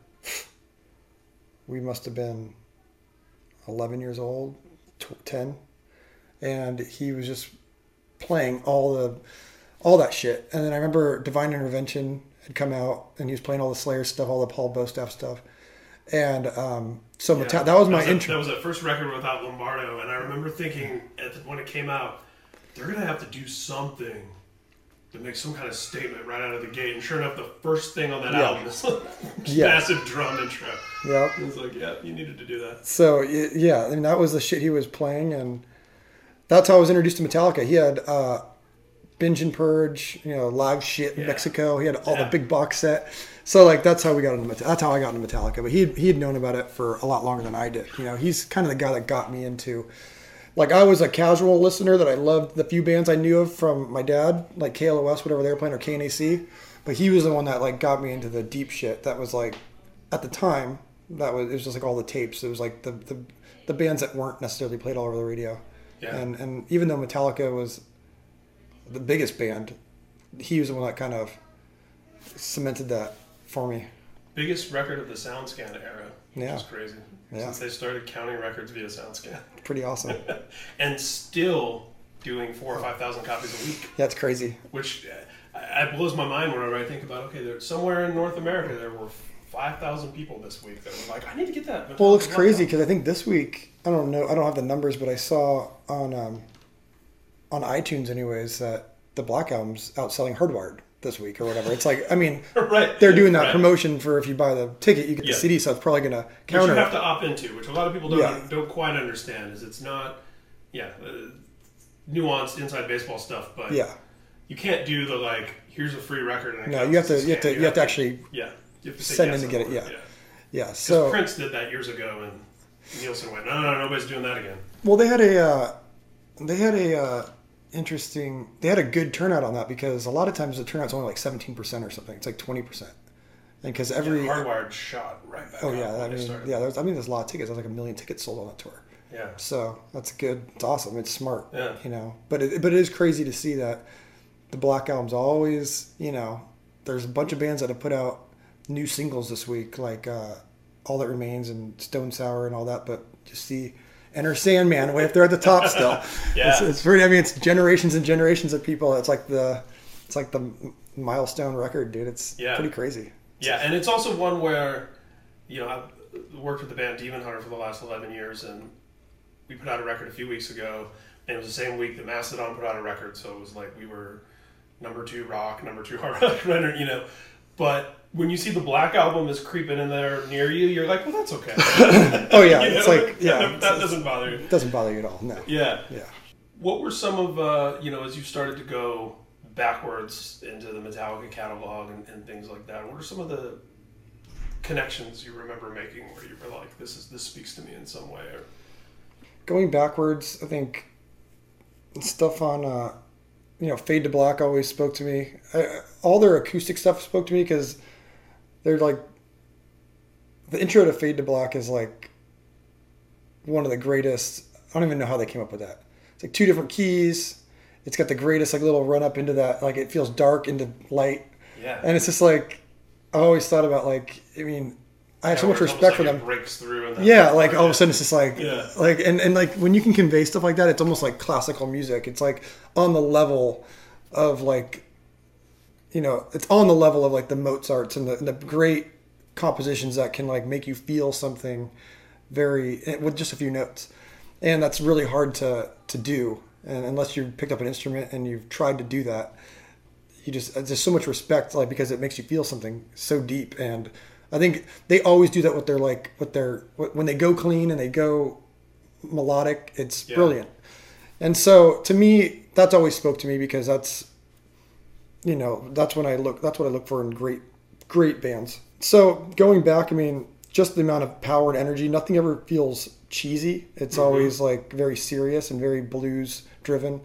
we must have been 11 years old, 10. And he was just playing all that shit. And then I remember Divine Intervention had come out and he was playing all the Slayer stuff, all the Paul Bostaff stuff. And that was my intro. That was that first record without Lombardo, and I remember thinking when it came out, they're gonna have to do something to make some kind of statement right out of the gate. And sure enough, the first thing on that album is massive drum intro. Yeah, it was you needed to do that. So yeah, that was the shit he was playing, and that's how I was introduced to Metallica. He had Binge and Purge, live shit in Mexico. He had all the big box set. So that's how we got into Metallica. That's how I got into Metallica. But he had known about it for a lot longer than I did. He's kind of the guy that got me into. I was a casual listener that I loved the few bands I knew of from my dad, like KLOS, whatever they were playing, or KNAC. But he was the one that got me into the deep shit. That was at the time, it was just all the tapes. It was the bands that weren't necessarily played all over the radio. Yeah. And even though Metallica was the biggest band, he was the one that kind of cemented that for me. Biggest record of the SoundScan era, which is crazy. Yeah. Since they started counting records via SoundScan. Pretty awesome. And still doing 4,000 or 5,000 copies a week. Yeah, it's crazy. Which it blows my mind whenever I think about, somewhere in North America there were 5,000 people this week that were I need to get that. Well, it's crazy because I think this week, I don't know, I don't have the numbers, but I saw on iTunes anyways that the Black Album's outselling Hardwired this week or whatever. It's right. They're doing that promotion for if you buy the ticket, you get the CD, so it's probably going to counter. Which you have to opt into, which a lot of people don't quite understand, is it's not, nuanced inside baseball stuff, but you can't do the like, here's a free record. And No, you have to actually yeah, you have to say send yes in to get it. for Yeah, yeah. So So Prince did that years ago, and Nielsen went, no, nobody's doing that again. well, they had a good turnout on that because a lot of times the turnout's only like 17% or something. It's like 20%, and because every Hardwired shot right back. oh up yeah, when I they mean started. yeah, there's a lot of tickets. There's like 1 million tickets sold on that tour. Yeah. So that's good. It's awesome. It's smart. Yeah. You know, but it is crazy to see that the Black Album's always, you know, there's a bunch of bands that have put out new singles this week, like All That Remains and Stone Sour and all that. But just see Enter Sandman way up there at the top still. Yeah. It's pretty. I mean, it's generations and generations of people. It's like the milestone record, dude. It's pretty crazy. Yeah, and it's also one where, you know, I've worked with the band Demon Hunter for the last 11 years, and we put out a record a few weeks ago, and it was the same week that Mastodon put out a record, so it was like we were #2 rock, #2 hard rock, you know. But when you see the Black Album is creeping in there near you, you're like, well, that's okay. Oh yeah, it's like, that doesn't bother you. It doesn't bother you at all. No. Yeah. Yeah. What were some of, you know, as you started to go backwards into the Metallica catalog and things like that, what are some of the connections you remember making where you were like, this speaks to me in some way? Or going backwards, I think stuff on, you know, Fade to Black always spoke to me. All their acoustic stuff spoke to me because they're like, the intro to Fade to Black is like one of the greatest. I don't even know how they came up with that. It's like 2 different keys. It's got the greatest like little run up into that. Like it feels dark into light. Yeah. And it's just like, I've always thought about like, I mean, I have so much respect for them. It breaks through and yeah, like all of a sudden it's just like, yeah. like and like when you can convey stuff like that, it's almost like classical music. It's like on the level of like, you know, it's on the level of like the Mozarts and the great compositions that can like make you feel something very with just a few notes, and that's really hard to do. And unless you've picked up an instrument and you've tried to do that, there's so much respect, like because it makes you feel something so deep. And I think they always do that with their like when they go clean and they go melodic, it's brilliant. And so to me, that's always spoke to me because that's, you know, that's what I look for in great bands. So going back, I mean, just the amount of power and energy, nothing ever feels cheesy. It's always like very serious and very blues driven.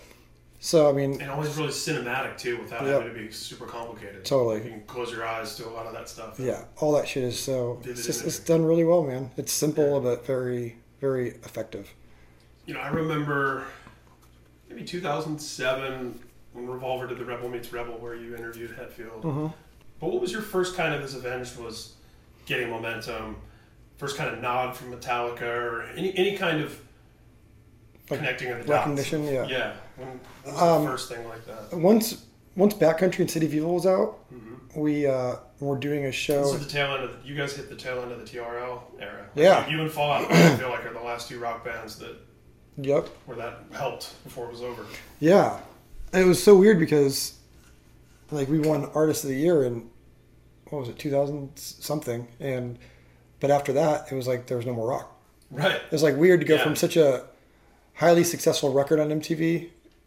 So I mean, and always really cinematic too, without having to be super complicated. Totally, you can close your eyes to a lot of that stuff. Yeah, all that shit is so. It's done really well, man. It's simple but very, very effective. You know, I remember maybe 2007 when Revolver did the Rebel Meets Rebel, where you interviewed Hetfield. Mm-hmm. But what was your first kind of, as Avenged was getting momentum, first kind of nod from Metallica or any kind of connecting of the dots? Recognition, yeah. Yeah. When was the first thing like that? Once Backcountry and City of Evil was out, we were doing a show. This is the tail end of you guys hit the tail end of the TRL era. Yeah. You and Fall Out Boy, I feel like, are the last 2 rock bands that where that helped before it was over. Yeah. It was so weird because like we won Artist of the Year in, what was it, 2000 something, but after that it was like there was no more rock. Right. It was like weird to go from such a highly successful record on MTV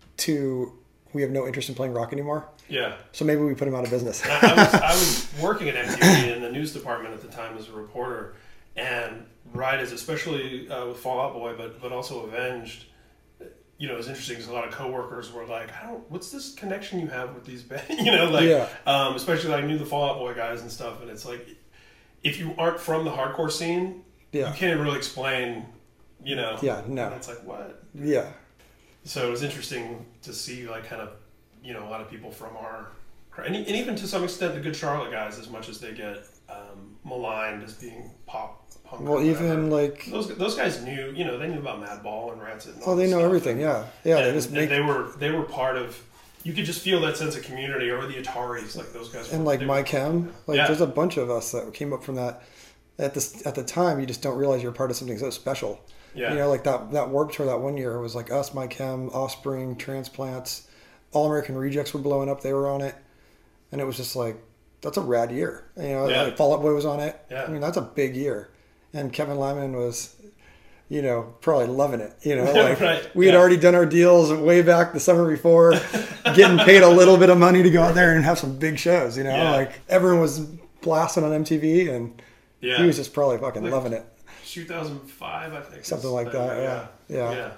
to we have no interest in playing rock anymore. Yeah. So maybe we put him out of business. I was working at MTV in the news department at the time as a reporter, and especially with Fall Out Boy, but also Avenged, you know, it was interesting because a lot of coworkers were like, what's this connection you have with these bands? You know, like, especially I knew the Fall Out Boy guys and stuff, and it's like, if you aren't from the hardcore scene, you can't really explain, you know. Yeah, no. And it's like, what? Yeah. So it was interesting to see, like, kind of, you know, a lot of people from our, and even to some extent the Good Charlotte guys, as much as they get maligned as being pop punk. Well, even like those guys knew, you know, they knew about Madball and Rancid. And they know everything. Yeah. They were part of. You could just feel that sense of community, or the Ataris, like those guys. And like My Chem, there's a bunch of us that came up from that. At the time, you just don't realize you're part of something so special. Yeah. You know, like that Warped Tour that one year, it was like us, My Chem, Offspring, Transplants, All American Rejects were blowing up. They were on it, and it was just like, that's a rad year. You know, like Fall Out Boy was on it. Yeah. I mean, that's a big year. And Kevin Lyman was you know, probably loving it. You know, like Right. we had already done our deals way back the summer before, getting paid a little bit of money to go out there and have some big shows. You know, like everyone was blasting on MTV, and he was just probably fucking like loving it. 2005, I think. Something like that. Yeah.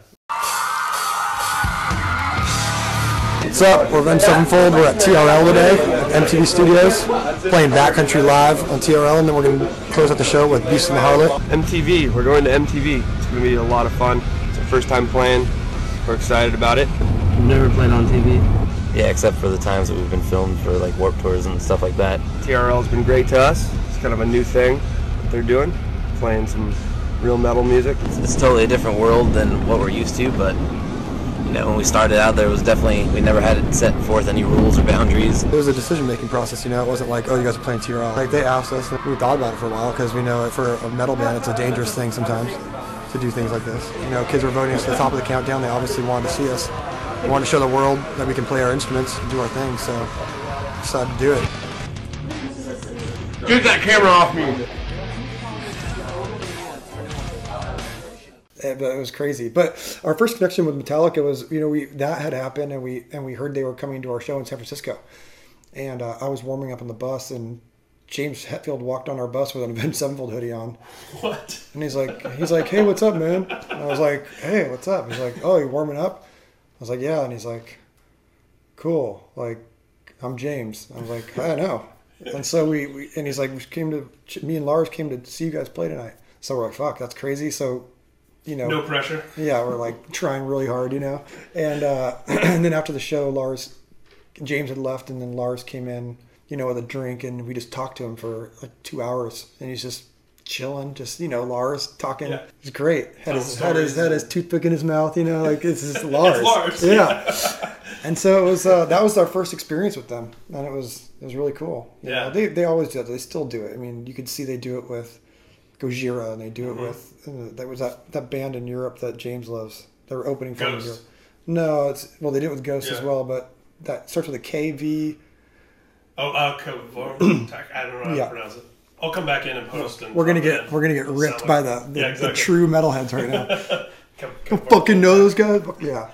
What's up? We're Avenged Sevenfold. We're at TRL today at MTV Studios, playing Backcountry live on TRL, and then we're going to close out the show with Beast and the Harlot. MTV. We're going to MTV. It's going to be a lot of fun. It's our first time playing. We're excited about it. We've never played on TV. Yeah, except for the times that we've been filmed for like Warped Tours and stuff like that. TRL's been great to us. It's kind of a new thing that they're doing, playing some real metal music. It's totally a different world than what we're used to, but you know, when we started out, there was definitely, we never had it set forth any rules or boundaries. It was a decision-making process, you know. It wasn't like, oh, you guys are playing TRL. Like, they asked us, and we thought about it for a while, because we know for a metal band, it's a dangerous thing sometimes to do things like this. You know, kids were voting us to the top of the countdown. They obviously wanted to see us. They wanted to show the world that we can play our instruments and do our thing, so decided to do it. Get that camera off me! But it was crazy. But our first connection with Metallica was, you know, that had happened, and we heard they were coming to our show in San Francisco, and I was warming up on the bus, and James Hetfield walked on our bus with an Avenged Sevenfold hoodie on. What? And he's like, hey, what's up, man? And I was like, hey, what's up? He's like, oh, you warming up? I was like, yeah. And he's like, cool. Like, I'm James. I was like, I know. And so and he's like, me and Lars came to see you guys play tonight. So we're like, fuck, that's crazy. So, you know, No pressure. yeah, we're like trying really hard, you know. And and then after the show, James had left, and then Lars came in, you know, with a drink, and we just talked to him for like 2 hours, and he's just chilling, just, you know, Lars talking. Yeah. It's great. Had his toothpick in his mouth, you know, like it's just Lars. It's Lars. Yeah. And so it was that was our first experience with them, and it was really cool. You know, they always do it. They still do it. I mean, you could see they do it with Gojira, and they do it with there was that band in Europe that James loves. They were opening for Ghost. Europe. No, they did it with Ghost as Yeah. well, but that starts with a KV. Oh, Kavortak. I don't know how Yeah. to pronounce it. I'll come back in and post. And We're gonna drop it get in. ripped Sound by like- the Yeah, exactly. true metalheads right now. Come Fucking know those guys. Yeah.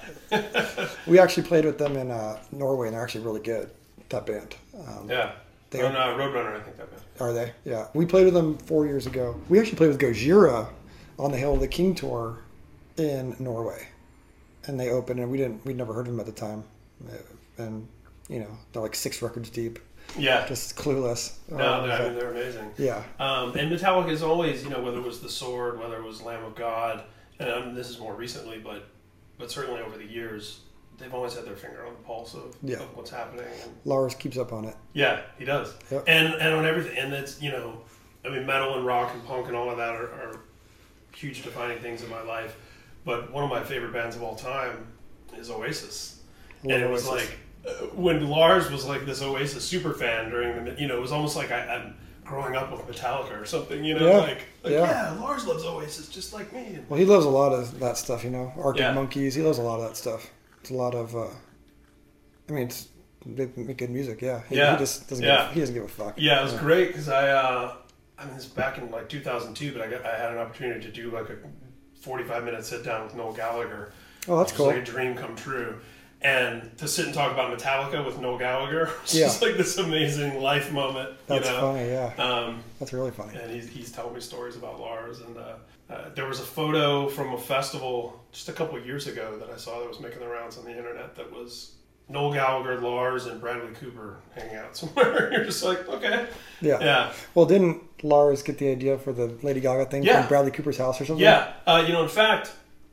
We actually played with them in Norway, and they're actually really good. That band. Yeah. They On Roadrunner, I think that band. Are they? Yeah. We played with them 4 years ago. We actually played with Gojira on the Hail of the King tour in Norway, and they opened, and we'd never heard of them at the time, and you know, they're like 6 records deep, Yeah. just clueless. No, I mean, they're amazing. Yeah. And Metallica is always, you know, whether it was The Sword, whether it was Lamb of God, and this is more recently, but certainly over the years, they've always had their finger on the pulse of what's happening. And Lars keeps up on it. yeah, he does. Yep. And on everything. And it's, you know, I mean, metal and rock and punk and all of that are huge defining things in my life. But one of my favorite bands of all time is Oasis. Love And it was Oasis. like, when Lars was like this Oasis super fan during the, you know, it was almost like I'm growing up with Metallica or something, you know, Yeah. like yeah, Lars loves Oasis just like me. Well, he loves a lot of that stuff, you know, Arctic Yeah. Monkeys. He loves a lot of that stuff. It's a lot of, I mean, they make good music. Yeah. He just doesn't. He doesn't give a fuck. Yeah, it was great because I mean, this is back in like 2002, but I had an opportunity to do like a 45-minute sit down with Noel Gallagher. Oh, that's which cool. was like a dream come true. And to sit and talk about Metallica with Noel Gallagher was Yeah. just like this amazing life moment. That's you know? funny. Yeah. That's really funny. And he's telling me stories about Lars. And there was a photo from a festival just a couple of years ago that I saw that was making the rounds on the internet that was Noel Gallagher, Lars, and Bradley Cooper hanging out somewhere. You're just like, okay. Yeah. Yeah. Well, didn't Lars get the idea for the Lady Gaga thing Yeah. from Bradley Cooper's house or something? Yeah. You know, in fact,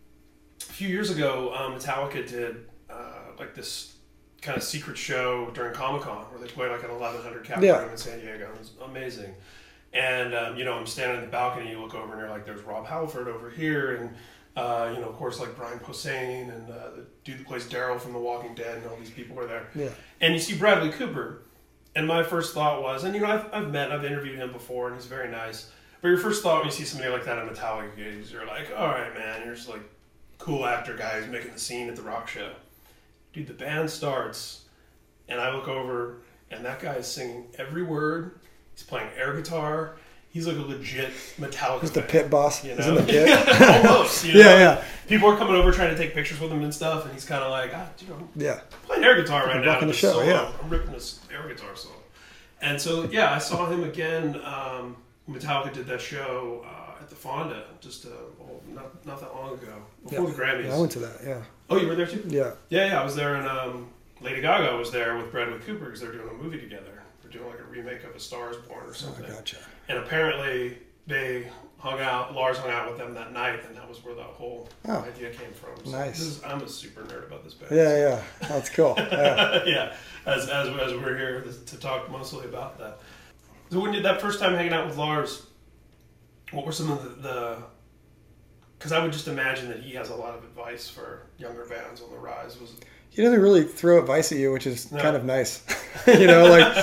a few years ago, Metallica did like this kind of secret show during Comic-Con where they played like an 1100 cap room in San Diego. It was amazing. And, you know, I'm standing in the balcony, you look over and you're like, there's Rob Halford over here. And, you know, of course, like Brian Posehn and the dude that plays Daryl from The Walking Dead and all these people are there. Yeah. And you see Bradley Cooper. And my first thought was, and, you know, I've interviewed him before and he's very nice. But your first thought when you see somebody like that in Metallica gigs, you're like, all right, man, you're just like cool actor guy who's making the scene at the rock show. Dude, the band starts, and I look over, and that guy is singing every word. He's playing air guitar. he's like a legit Metallica He's the fan, pit boss. you He's know? in the pit. Almost. You know? Yeah. People are coming over trying to take pictures with him and stuff, and he's kind of like, I'm playing air guitar right now. Rocking the show, solo. yeah. I'm ripping this air guitar solo. And so, I saw him again. Metallica did that show at the Fonda just not that long ago, before the Grammys. Yeah, I went to that, yeah. Oh, you were there too? Yeah. Yeah, I was there, and Lady Gaga was there with Bradley Cooper because they're doing a movie together. They're doing like a remake of A Star Is Born or something. Oh, gotcha. And apparently they Lars hung out with them that night, and that was where the whole idea came from. So nice. I'm a super nerd about this band. Yeah. That's cool. Yeah. Yeah, as we're here to talk mostly about that. So when you that first time hanging out with Lars, what were some of the because I would just imagine that he has a lot of advice for younger bands on the rise. He doesn't really throw advice at you, which is kind of nice. Like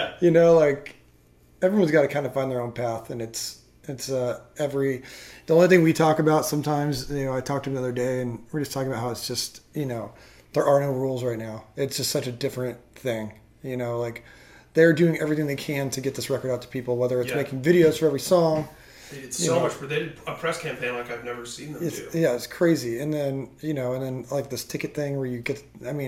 everyone's got to kind of find their own path, and the only thing we talk about sometimes, I talked to him the other day, and we're just talking about how it's just, there are no rules right now. It's just such a different thing, like they're doing everything they can to get this record out to people, whether it's making videos for every song. They did so much, but they did a press campaign like I've never seen them do. Yeah, it's crazy. And then, like this ticket thing where you get,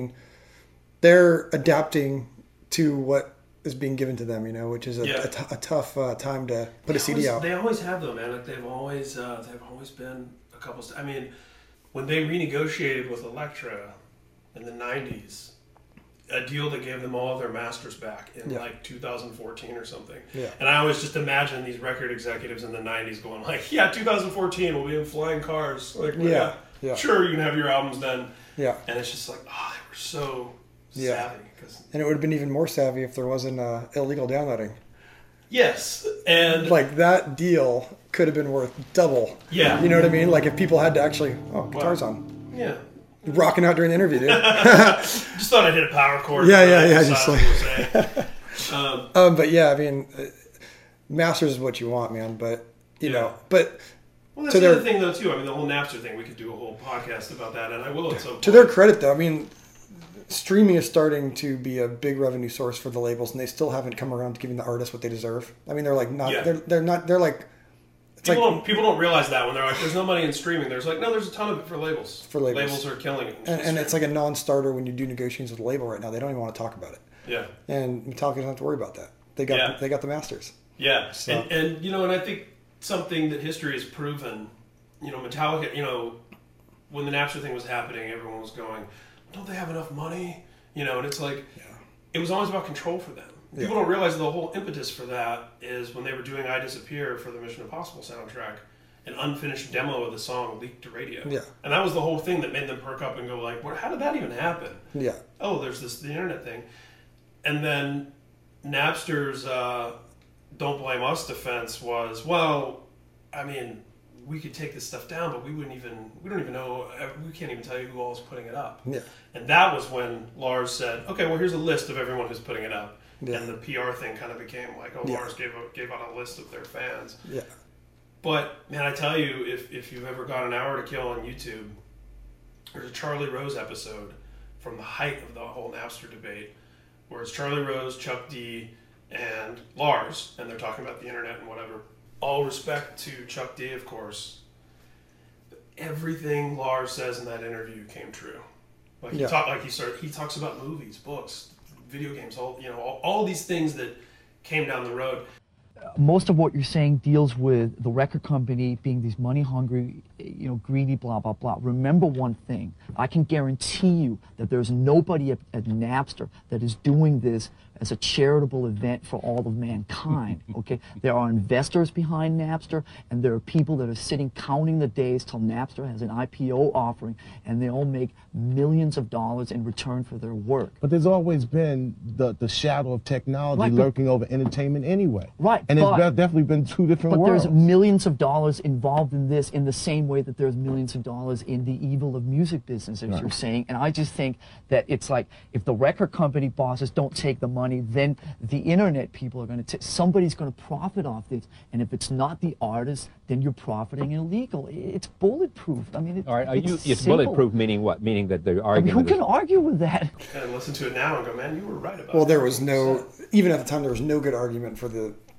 they're adapting to what is being given to them, which is a tough time to put a CD out. They always have though, man. Like they've always been a couple. When they renegotiated with Elektra in the '90s, a deal that gave them all of their masters back in like 2014 or something. Yeah. And I always just imagine these record executives in the '90s going like, 2014 we'll be in flying cars. Like, sure, you can have your albums then. Yeah. And it's just like, they were so savvy. And it would have been even more savvy if there wasn't illegal downloading. Yes. And like that deal could have been worth double. Yeah. You know what I mean? Like if people had to actually, guitar's on. Yeah. Rocking out during the interview, dude. Just thought I'd hit a power chord. Yeah. Just like. But yeah, masters is what you want, man. But but. Well, that's the other thing, though, too. The whole Napster thing, we could do a whole podcast about that, and I will at some point. To their credit, though, streaming is starting to be a big revenue source for the labels, and they still haven't come around to giving the artists what they deserve. They're like not. Yeah. They're not. They're like. People don't realize that when they're like, "There's no money in streaming." There's like, no, there's a ton of it for labels. Labels are killing it. And it's like a non-starter when you do negotiations with a label right now. They don't even want to talk about it. Yeah. And Metallica doesn't have to worry about that. They got the masters. Yeah. So. And and I think something that history has proven, Metallica, when the Napster thing was happening, everyone was going, don't they have enough money? And it's like, it was always about control for them. People don't realize the whole impetus for that is when they were doing I Disappear for the Mission Impossible soundtrack, an unfinished demo of the song leaked to radio. Yeah. And that was the whole thing that made them perk up and go like, how did that even happen? Yeah. Oh, there's the internet thing. And then Napster's Don't Blame Us defense was, we could take this stuff down, but we don't even know, we can't even tell you who all is putting it up. Yeah. And that was when Lars said, okay, well, here's a list of everyone who's putting it up. Yeah. And the PR thing kind of became like, Lars gave out a list of their fans. Yeah. But, man, I tell you, if you've ever got an hour to kill on YouTube, there's a Charlie Rose episode from the height of the whole Napster debate, where it's Charlie Rose, Chuck D, and Lars, and they're talking about the internet and whatever. All respect to Chuck D, of course. Everything Lars says in that interview came true. He talks about movies, books, video games, all these things that came down the road. Most of what you're saying deals with the record company being these money-hungry, greedy, blah, blah, blah. Remember one thing. I can guarantee you that there's nobody at Napster that is doing this as a charitable event for all of mankind, okay? There are investors behind Napster, and there are people that are sitting counting the days till Napster has an IPO offering, and they all make millions of dollars in return for their work. But there's always been the shadow of technology lurking over entertainment anyway. Right. And it's definitely been two different worlds. But there's millions of dollars involved in this in the same way that there's millions of dollars in the evil of music business, as you're saying. And I just think that it's like, if the record company bosses don't take the money, then the internet people are going to somebody's going to profit off this. And if it's not the artist, then you're profiting illegal. It's bulletproof. All right, it's bulletproof meaning what? Meaning that the argument who can argue with that? And listen to it now and go, man, you were right about Well, there was no, even at the time, there was no good argument for the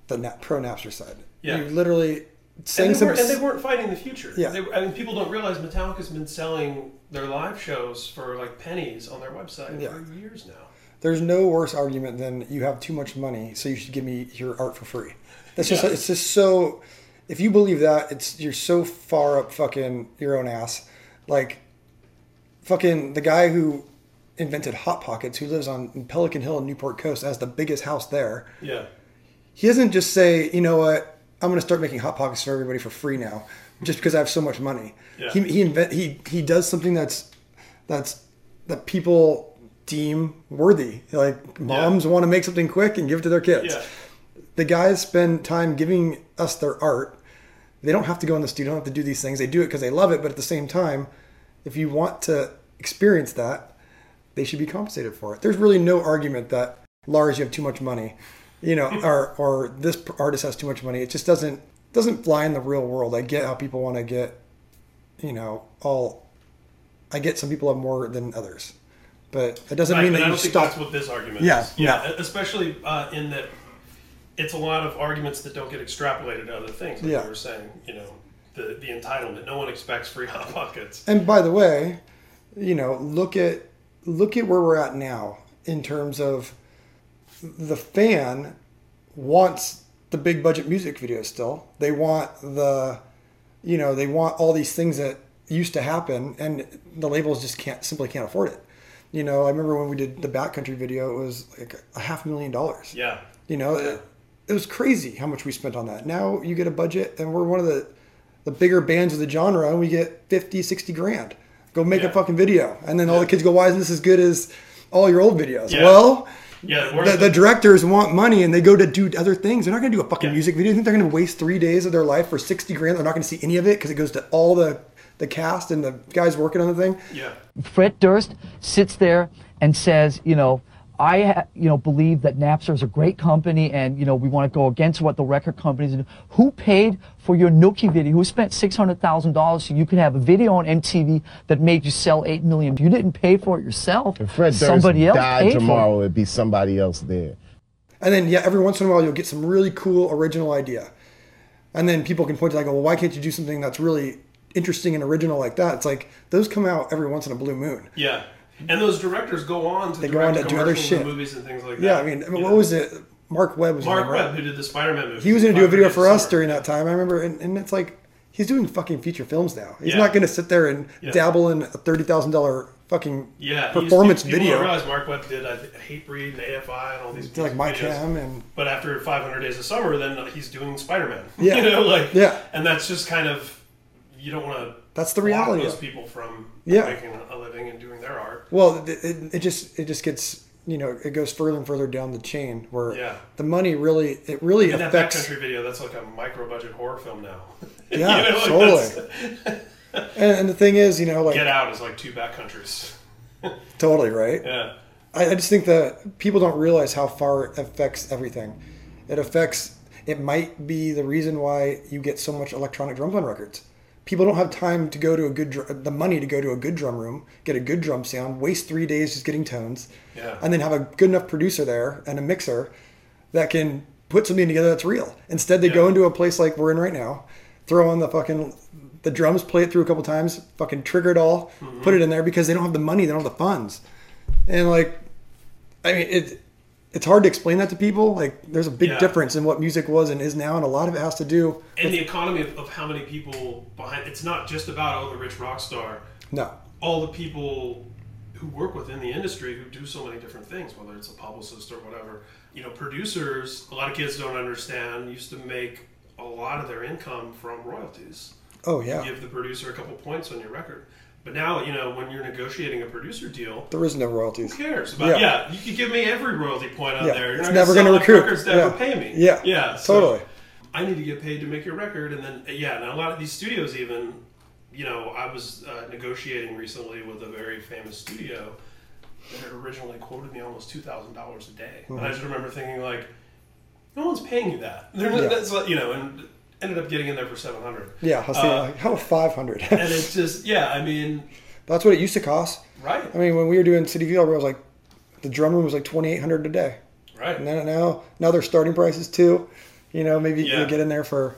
the pro Napster side. Yeah. You literally sang and some... they weren't fighting the future. Yeah. I mean, people don't realize Metallica's been selling their live shows for like pennies on their website for years now. There's no worse argument than you have too much money, so you should give me your art for free. That's just it's just so. If you believe that, you're so far up fucking your own ass. Like, fucking the guy who invented Hot Pockets, who lives on Pelican Hill in Newport Coast, has the biggest house there. Yeah. He doesn't just say, you know what, I'm going to start making Hot Pockets for everybody for free now, just because I have so much money. Yeah. He does something that people deem worthy. Like, moms want to make something quick and give it to their kids. Yeah. The guys spend time giving us their art. They don't have to go in the studio, don't have to do these things. They do it because they love it, but at the same time, if you want to experience that, they should be compensated for it. There's really no argument that, Lars, you have too much money, you know, or this artist has too much money. It just doesn't fly in the real world. I get how people want to get, you know, I get some people have more than others. But it doesn't mean that I you don't think stop. that's what this argument Yeah, is. Yeah, especially in that it's a lot of arguments that don't get extrapolated to other things. Like you were saying, you know, the entitlement. No one expects free Hot Pockets. And by the way, you know, look at where we're at now in terms of the fan wants the big budget music videos still. They want they want all these things that used to happen, and the labels just simply can't afford it. You know, I remember when we did the Backcountry video, it was like $500,000. Yeah. You know, it was crazy how much we spent on that. Now you get a budget, and we're one of the bigger bands of the genre, and we get 50, 60 grand. Go make a fucking video. And then all the kids go, why isn't this as good as all your old videos? Yeah. Well, the directors want money, and they go to do other things. They're not going to do a fucking music video. You think they're going to waste 3 days of their life for 60 grand? They're not going to see any of it because it goes to all the cast and the guys working on the thing. Yeah. Fred Durst sits there and says, you know, I believe that Napster is a great company, and you know we want to go against what the record companies do. Who paid for your Nookie video? Who spent $600,000 so you could have a video on MTV that made you sell 8 million? You didn't pay for it yourself. If Fred Durst somebody else died paid tomorrow, for it. it'd be somebody else there. And then every once in a while you'll get some really cool original idea, and then people can point to like, well, why can't you do something that's really interesting and original like that? It's like those come out every once in a blue moon. Yeah. And those directors go on to do other shit, and movies and things like that. Yeah, I mean, what was it? Mark Webb was Mark Webb, who did the Spider-Man movie. He was going to do a video for us during that time, I remember, and it's like he's doing fucking feature films now. He's not going to sit there and dabble in a $30,000 fucking performance video. People don't realize Mark Webb did Hatebreed and AFI and all these like My Chem but after 500 Days of Summer, then he's doing Spider-Man. Yeah, you know, like and that's just kind of you don't want to. That's the reality. Those people from making a living and doing their art. Well, it just gets, you know, it goes further and further down the chain where the money really affects. That Backcountry video, that's like a micro budget horror film now. Yeah, you know, totally. and the thing is, you know, like Get Out is like 2 Backcountries. Totally right. Yeah. I just think that people don't realize how far it affects everything. It might be the reason why you get so much electronic drums on records. People don't have time to go to the money to go to a good drum room, get a good drum sound, waste 3 days just getting tones, and then have a good enough producer there and a mixer that can put something together that's real. Instead, they go into a place like we're in right now, throw on the drums, play it through a couple times, fucking trigger it all, put it in there because they don't have the money, they don't have the funds. And like, I mean, it's hard to explain that to people. Like, there's a big difference in what music was and is now, and a lot of it has to do and the economy of how many people behind. It's not just about the rich rock star. No, all the people who work within the industry who do so many different things, whether it's a publicist or whatever. You know, producers. A lot of kids don't understand. Used to make a lot of their income from royalties. Oh yeah, you give the producer a couple points on your record. But now, you know, when you're negotiating a producer deal, there is no royalties. Who cares? But you could give me every royalty point on there. You're it's not never going to recoup. Records to ever pay me. Yeah, totally. So I need to get paid to make your record, and then now a lot of these studios even, you know, I was negotiating recently with a very famous studio that had originally quoted me almost $2,000 a day, and I just remember thinking like, no one's paying you that. That's what, you know, and ended up getting in there for $700. Yeah, I was thinking like, how $500? And it's just, I mean, that's what it used to cost. Right. I mean, when we were doing City View, it was like the drum room was like $2,800 a day. Right. And then now their starting price is $2,000. maybe you get in there for,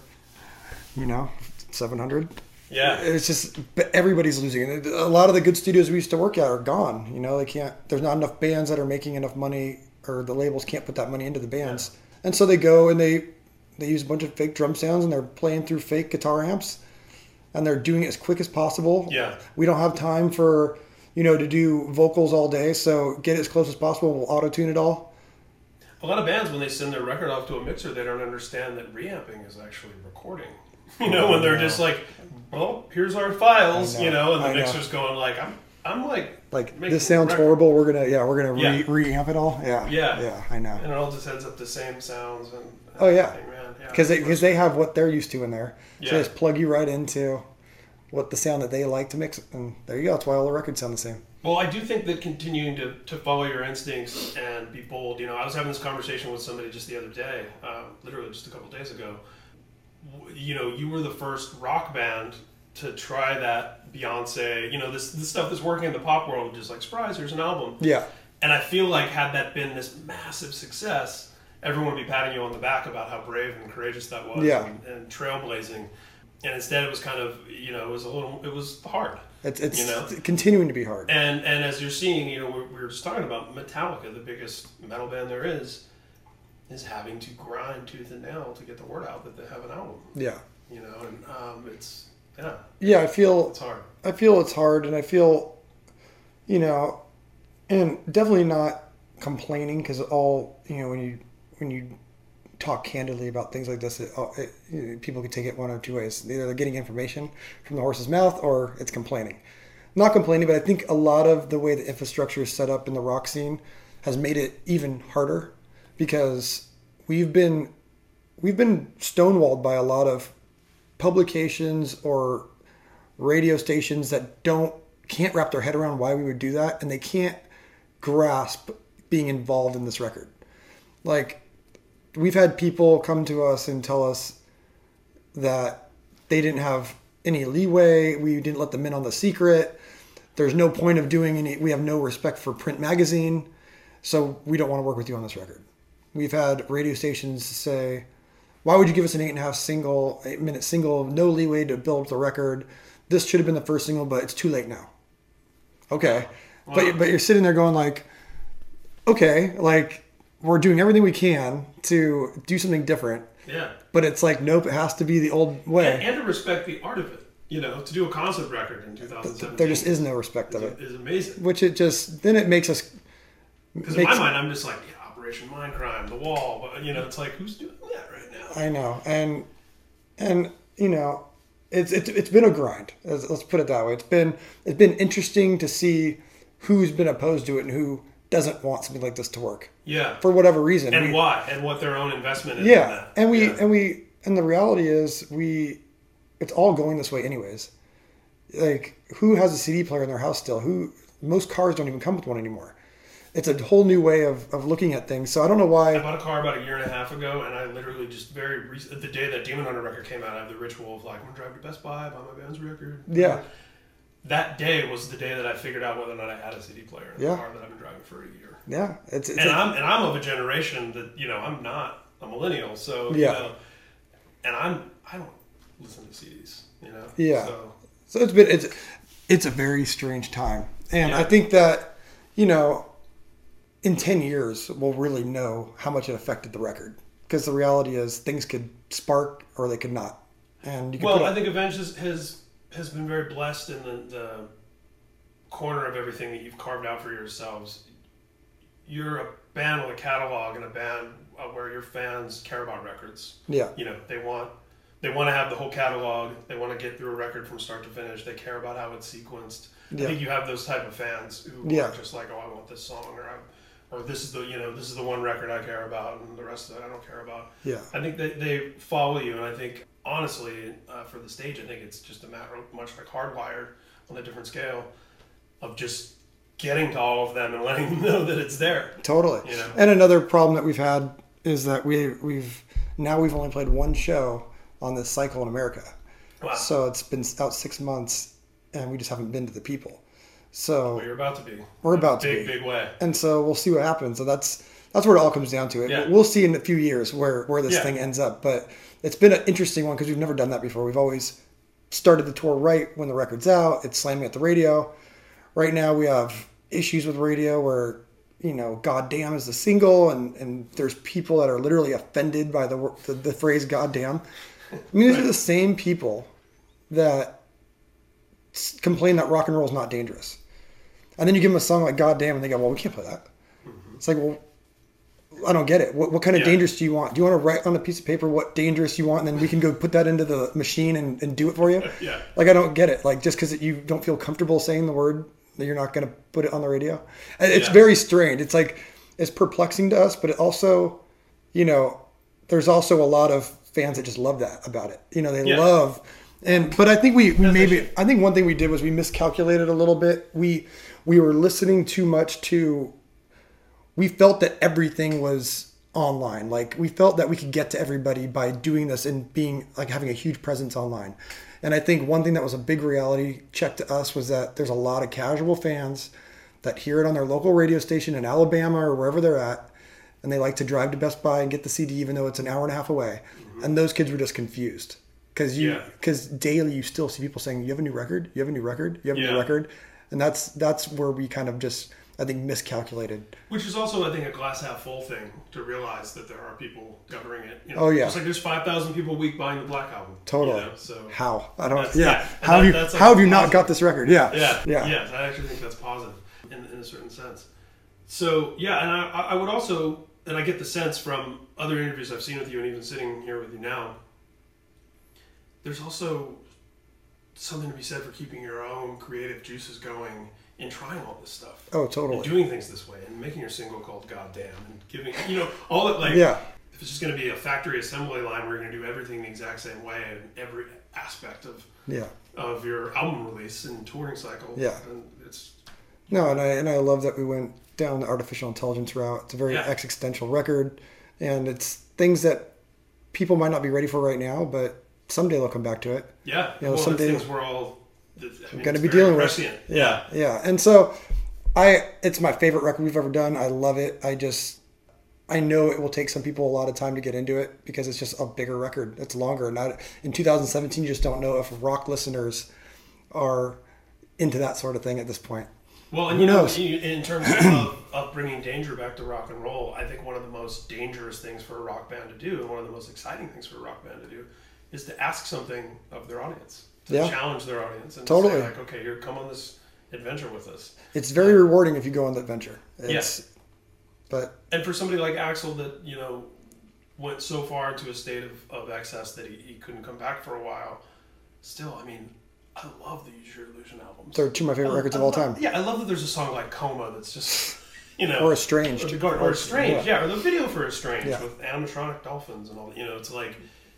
700. Yeah. It's just, but everybody's losing. And a lot of the good studios we used to work at are gone. They can't, there's not enough bands that are making enough money, or the labels can't put that money into the bands. Yeah. And so they go and they use a bunch of fake drum sounds, and they're playing through fake guitar amps, and they're doing it as quick as possible. Yeah. We don't have time for, to do vocals all day. So get it as close as possible. We'll auto-tune it all. A lot of bands, when they send their record off to a mixer, they don't understand that reamping is actually recording. When they're just like, well, here's our files, and the mixer's going like, I'm like this sounds horrible. We're gonna reamp it all. Yeah, I know. And it all just ends up the same sounds. And because they have what they're used to in there. So they just plug you right into what the sound that they like to mix, and there you go. That's why all the records sound the same. Well, I do think that continuing to follow your instincts and be bold. I was having this conversation with somebody just the other day, literally just a couple days ago. You were the first rock band to try that Beyonce, this stuff that's working in the pop world, just like, surprise, here's an album. Yeah. And I feel like had that been this massive success, everyone would be patting you on the back about how brave and courageous that was, and trailblazing. And instead it was kind of, it was hard. It's continuing to be hard. And as you're seeing, we were just talking about Metallica, the biggest metal band there is having to grind tooth and nail to get the word out that they have an album. Yeah. And it's, yeah, I feel it's hard. I feel it's hard, and I feel, and definitely not complaining, because all, when you talk candidly about things like this, people can take it one of two ways. Either they're getting information from the horse's mouth, or it's complaining. Not complaining, but I think a lot of the way the infrastructure is set up in the rock scene has made it even harder, because we've been stonewalled by a lot of publications or radio stations that can't wrap their head around why we would do that, and they can't grasp being involved in this record. Like, we've had people come to us and tell us that they didn't have any leeway, we didn't let them in on the secret, there's no point of doing any, we have no respect for print magazine, so we don't want to work with you on this record. We've had radio stations say, why would you give us an 8.5 single, no leeway to build up the record? This should have been the first single, but it's too late now. Okay. Wow. But you're sitting there going like, okay, like, we're doing everything we can to do something different. Yeah. But it's like, nope, it has to be the old way. And to respect the art of it. To do a concept record in 2017. There just is no respect of it. It's amazing. Which then it makes us... Because in my mind, I'm just like, Operation Mindcrime, The Wall, but, it's like, who's doing that right now? I know. And it's been a grind. Let's put it that way. It's been interesting to see who's been opposed to it and who doesn't want something like this to work. Yeah. For whatever reason. And why? And what their own investment is in that. And the reality is it's all going this way anyways. Like, who has a CD player in their house still? Most cars don't even come with one anymore. It's a whole new way of looking at things. So I don't know why. I bought a car about a year and a half ago, and I literally just the day that Demon Hunter record came out, I have the ritual of like, I'm gonna drive to Best Buy, buy my band's record. Yeah. That day was the day that I figured out whether or not I had a CD player in the car that I've been driving for a year. Yeah, I'm of a generation that I'm not a millennial, so and I don't listen to CDs, Yeah. So it's a very strange time, and I think that in 10 years we'll really know how much it affected the record, because the reality is things could spark or they could not, and I think Avenged has been very blessed in the corner of everything that you've carved out for yourselves. You're a band with a catalog, and a band where your fans care about records. Yeah. They want to have the whole catalog. They want to get through a record from start to finish. They care about how it's sequenced. Yeah. I think you have those type of fans who are just like, oh, I want this song, or this is the one record I care about, and the rest of it I don't care about. Yeah. I think they follow you, and I think honestly, for the stage, I think it's just a matter of, much like Hardwired on a different scale, of just getting to all of them and letting them know that it's there. Totally. And another problem that we've had is that we've only played one show on this cycle in America. Wow. So it's been out 6 months, and we just haven't been to the people. So you're about to be. We're about to be. Big way. And so we'll see what happens. So that's where it all comes down to it. Yeah. We'll see in a few years where this Yeah. thing ends up. But it's been an interesting one because we've never done that before. We've always started the tour right when the record's out. It's slamming at the radio. Right now we have issues with radio where, you know, "Goddamn" is the single, and there's people that are literally offended by the phrase "goddamn." I mean, these are the same people that complain that rock and roll is not dangerous. And then you give them a song like "Goddamn" and they go, "Well, we can't play that." It's like, well, I don't get it. What kind of dangerous do you want? Do you want to write on a piece of paper what dangerous you want, and then we can go put that into the machine and do it for you? Yeah. Like, I don't get it. Like, just because you don't feel comfortable saying the word, that you're not going to put it on the radio. And it's very strange. It's like, it's perplexing to us, but it also, you know, there's also a lot of fans that just love that about it. You know, they love, but I think I think one thing we did was we miscalculated a little bit. We were listening too much to, we felt that everything was online. Like, we felt that we could get to everybody by doing this and being like having a huge presence online. And I think one thing that was a big reality check to us was that there's a lot of casual fans that hear it on their local radio station in Alabama or wherever they're at, and they like to drive to Best Buy and get the CD even though it's an hour and a half away. And those kids were just confused because daily you still see people saying, "You have a new record? You have a new record? You have a new record?" And that's where we kind of just, I think, miscalculated. Which is also, I think, a glass half full thing to realize that there are people covering it. You know, Oh, yeah. Just like there's 5,000 people a week buying the Black Album. Totally. You know, so How? I don't. that's- How that's have you not got this record? Yeah. Yes, I actually think that's positive in a certain sense. So yeah, and I would also, and I get the sense from other interviews I've seen with you, and even sitting here with you now, there's also something to be said for keeping your own creative juices going in trying all this stuff. Oh, totally. And doing things this way, and making your single called "Goddamn," and giving, you know, all that, like, Yeah. if it's just going to be a factory assembly line, we're going to do everything the exact same way in every aspect of your album release and touring cycle. Yeah. And it's No, and I love that we went down the artificial intelligence route. It's a very existential record, and it's things that people might not be ready for right now, but someday they'll come back to it. Yeah, You know, well, someday things we're all going to be dealing with. prescient. Yeah. And so it's my favorite record we've ever done. I love it. I know it will take some people a lot of time to get into it because it's just a bigger record. It's longer. Not in 2017, you just don't know if rock listeners are into that sort of thing at this point. Well, and Who knows? in terms of bringing danger back to rock and roll, I think one of the most dangerous things for a rock band to do, and one of the most exciting things for a rock band to do, is to ask something of their audience, to challenge their audience, and to say, like, okay, here, come on this adventure with us. It's very rewarding if you go on that adventure. And for somebody like Axl that, you know, went so far into a state of excess that he couldn't come back for a while, still, I mean, I love the Use Your Illusion albums. They're two of my favorite records of all time. Yeah, I love that there's a song like Coma that's just, you know. Or Estranged. Or Estranged, or the video for Estranged with animatronic dolphins and all, you know, it's like.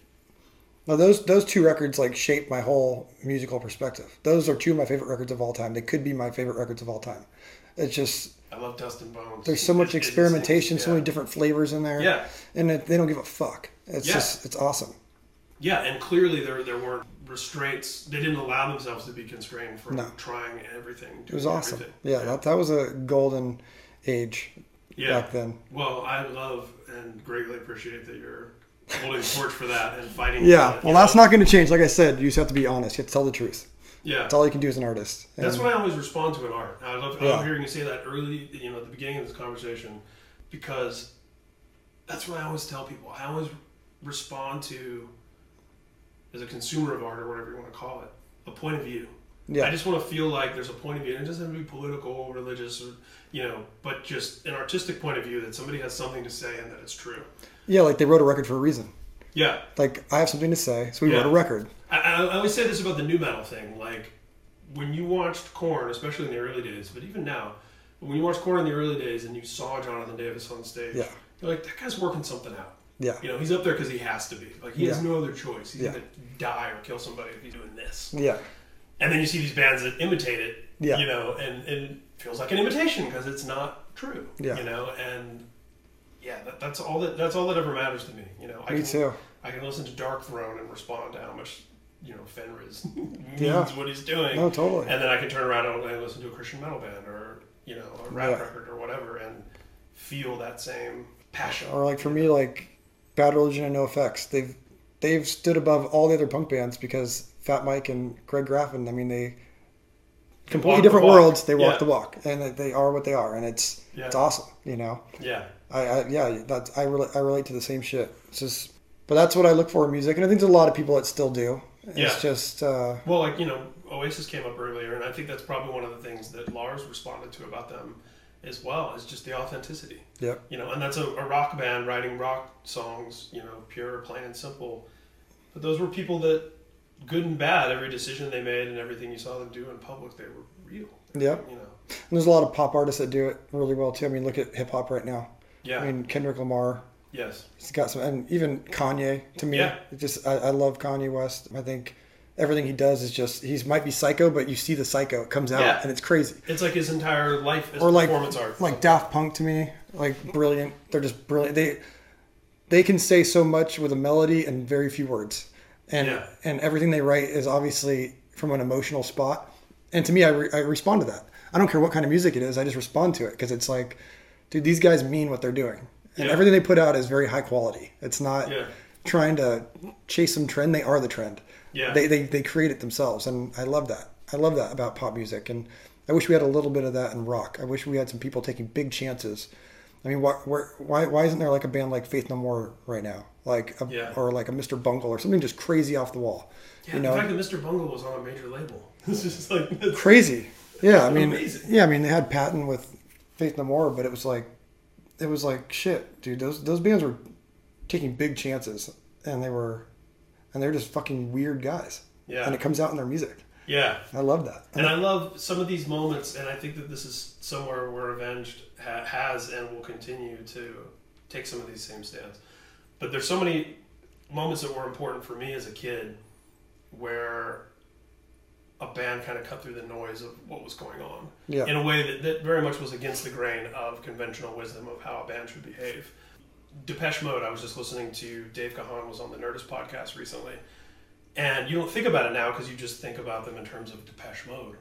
No, those two records like shaped my whole musical perspective. Those are two of my favorite records of all time. They could be my favorite records of all time. It's just. I love Dust and Bones. There's so much experimentation, so many different flavors in there. Yeah. And they don't give a fuck. It's just, it's awesome. Yeah, and clearly there weren't restraints. They didn't allow themselves to be constrained from trying everything. It was awesome. Yeah, that was a golden age back then. Well, I love and greatly appreciate that you're holding the torch for that and fighting. Yeah, well, that's not going to change. Like I said, you just have to be honest. You have to tell the truth. Yeah, that's all you can do as an artist. And that's what I always respond to in art. I love hearing you say that early, you know, at the beginning of this conversation, because that's what I always tell people. I always respond to, as a consumer of art or whatever you want to call it, a point of view. Yeah. I just want to feel like there's a point of view. It doesn't have to be political, religious, or, you know, but just an artistic point of view that somebody has something to say and that it's true. Yeah, like they wrote a record for a reason. Yeah. Like, I have something to say, so we wrote a record. I always say this about the nu metal thing. Like, when you watched Korn, especially in the early days, but even now, when you watched Korn in the early days and you saw Jonathan Davis on stage, you're like, that guy's working something out. Yeah. You know, he's up there because he has to be. Like, he has no other choice. He's going to die or kill somebody if he's doing this. Yeah. And then you see these bands that imitate it, you know, and it feels like an imitation because it's not true. Yeah. You know, and that's all that ever matters to me. You know, me too. I can listen to Dark Throne and respond to how much, you know, Fenriz means what he's doing. Oh, totally. And then I can turn around and listen to a Christian metal band or, you know, a rap record or whatever and feel that same passion. Or like for me, like Bad Religion and NoFX, they've stood above all the other punk bands because Fat Mike and Greg Graffin, I mean, they completely different worlds. They walk the walk, and they are what they are, and it's awesome, you know. Yeah. I relate to the same shit. It's just, but that's what I look for in music, and I think there's a lot of people that still do. It's just well, like, you know, Oasis came up earlier, and I think that's probably one of the things that Lars responded to about them as well, is just the authenticity. Yep. You know, and that's a rock band writing rock songs, you know, pure, plain and simple. But those were people that, good and bad, every decision they made and everything you saw them do in public, they were real. Yep. You know. And there's a lot of pop artists that do it really well too. I mean, look at hip hop right now. Yeah. I mean, Kendrick Lamar. Yes. He's got some, and even Kanye, to me. Yeah. I love Kanye West. I think everything he does is just, he might be psycho, but you see the psycho. It comes out and it's crazy. It's like his entire life is performance art. Like Daft Punk to me, like brilliant. They're just brilliant. They can say so much with a melody and very few words. And everything they write is obviously from an emotional spot. And to me, I respond to that. I don't care what kind of music it is. I just respond to it because it's like, dude, these guys mean what they're doing. And everything they put out is very high quality. It's not trying to chase some trend. They are the trend. Yeah. They create it themselves. And I love that. I love that about pop music. And I wish we had a little bit of that in rock. I wish we had some people taking big chances. I mean, why isn't there like a band like Faith No More right now? Or like a Mr. Bungle or something just crazy off the wall. Yeah, you know? the fact that Mr. Bungle was on a major label. It's just like... Crazy. Yeah, I mean... Amazing. Yeah, I mean, they had Patton with Faith No More, but it was like shit, dude. Those bands were taking big chances, and they're just fucking weird guys. Yeah. And it comes out in their music. Yeah. I love that. And I love some of these moments, and I think that this is somewhere where Avenged has and will continue to take some of these same stands. But there's so many moments that were important for me as a kid where a band kind of cut through the noise of what was going on in a way that very much was against the grain of conventional wisdom of how a band should behave. Depeche Mode, I was just listening to Dave Gahan was on the Nerdist podcast recently, and you don't think about it now because you just think about them in terms of Depeche Mode.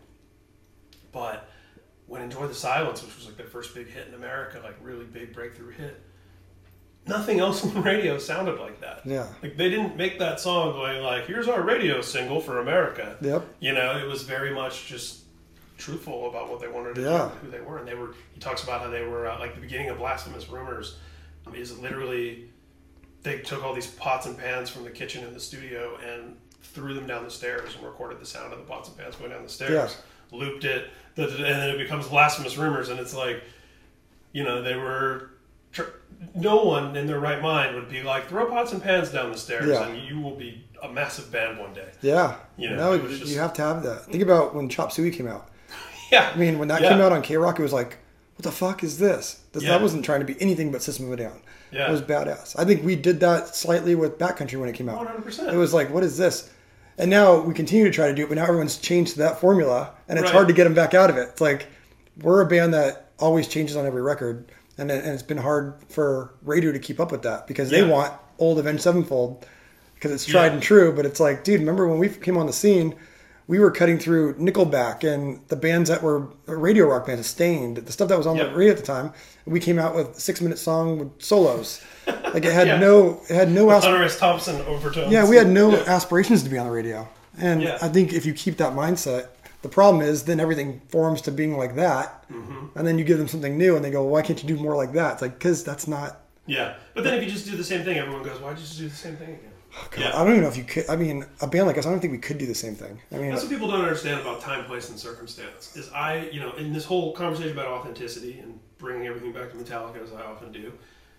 But when Enjoy the Silence, which was like their first big hit in America, like really big breakthrough hit, nothing else on the radio sounded like that. Yeah. Like they didn't make that song going like, here's our radio single for America. Yep. You know, it was very much just truthful about what they wanted to do and who they were. And he talks about how they were, like the beginning of Blasphemous Rumors is literally, they took all these pots and pans from the kitchen in the studio and threw them down the stairs and recorded the sound of the pots and pans going down the stairs. Yeah. Looped it, and then it becomes Blasphemous Rumors, and it's like, you know, they were... No one in their right mind would be like, throw pots and pans down the stairs and you will be a massive band one day. Yeah. You know, you have to have that. Think about when Chop Suey came out. Yeah. I mean, when that came out on K-Rock, it was like, what the fuck is this? That wasn't trying to be anything but System of a Down. Yeah. It was badass. I think we did that slightly with Backcountry when it came out. 100%. It was like, what is this? And now we continue to try to do it, but now everyone's changed to that formula, and it's hard to get them back out of it. It's like, we're a band that always changes on every record. And it's been hard for radio to keep up with that because they want old Avenged Sevenfold because it's tried and true. But it's like, dude, remember when we came on the scene, we were cutting through Nickelback and the bands that were radio rock bands, Stained, the stuff that was on the radio at the time. We came out with a 6-minute song with solos. Like it had no Hunter S. Thompson overtones. Yeah, we had no aspirations to be on the radio. And I think if you keep that mindset, the problem is then everything forms to being like that, and then you give them something new, and they go, "Why can't you do more like that?" It's like, because that's not. Yeah, but then if you just do the same thing, everyone goes, "Why'd you just do the same thing again?" Oh, God, I don't even know if you could. I mean, a band like us, I don't think we could do the same thing. I mean, that's what people don't understand about time, place, and circumstance. Is in this whole conversation about authenticity and bringing everything back to Metallica, as I often do.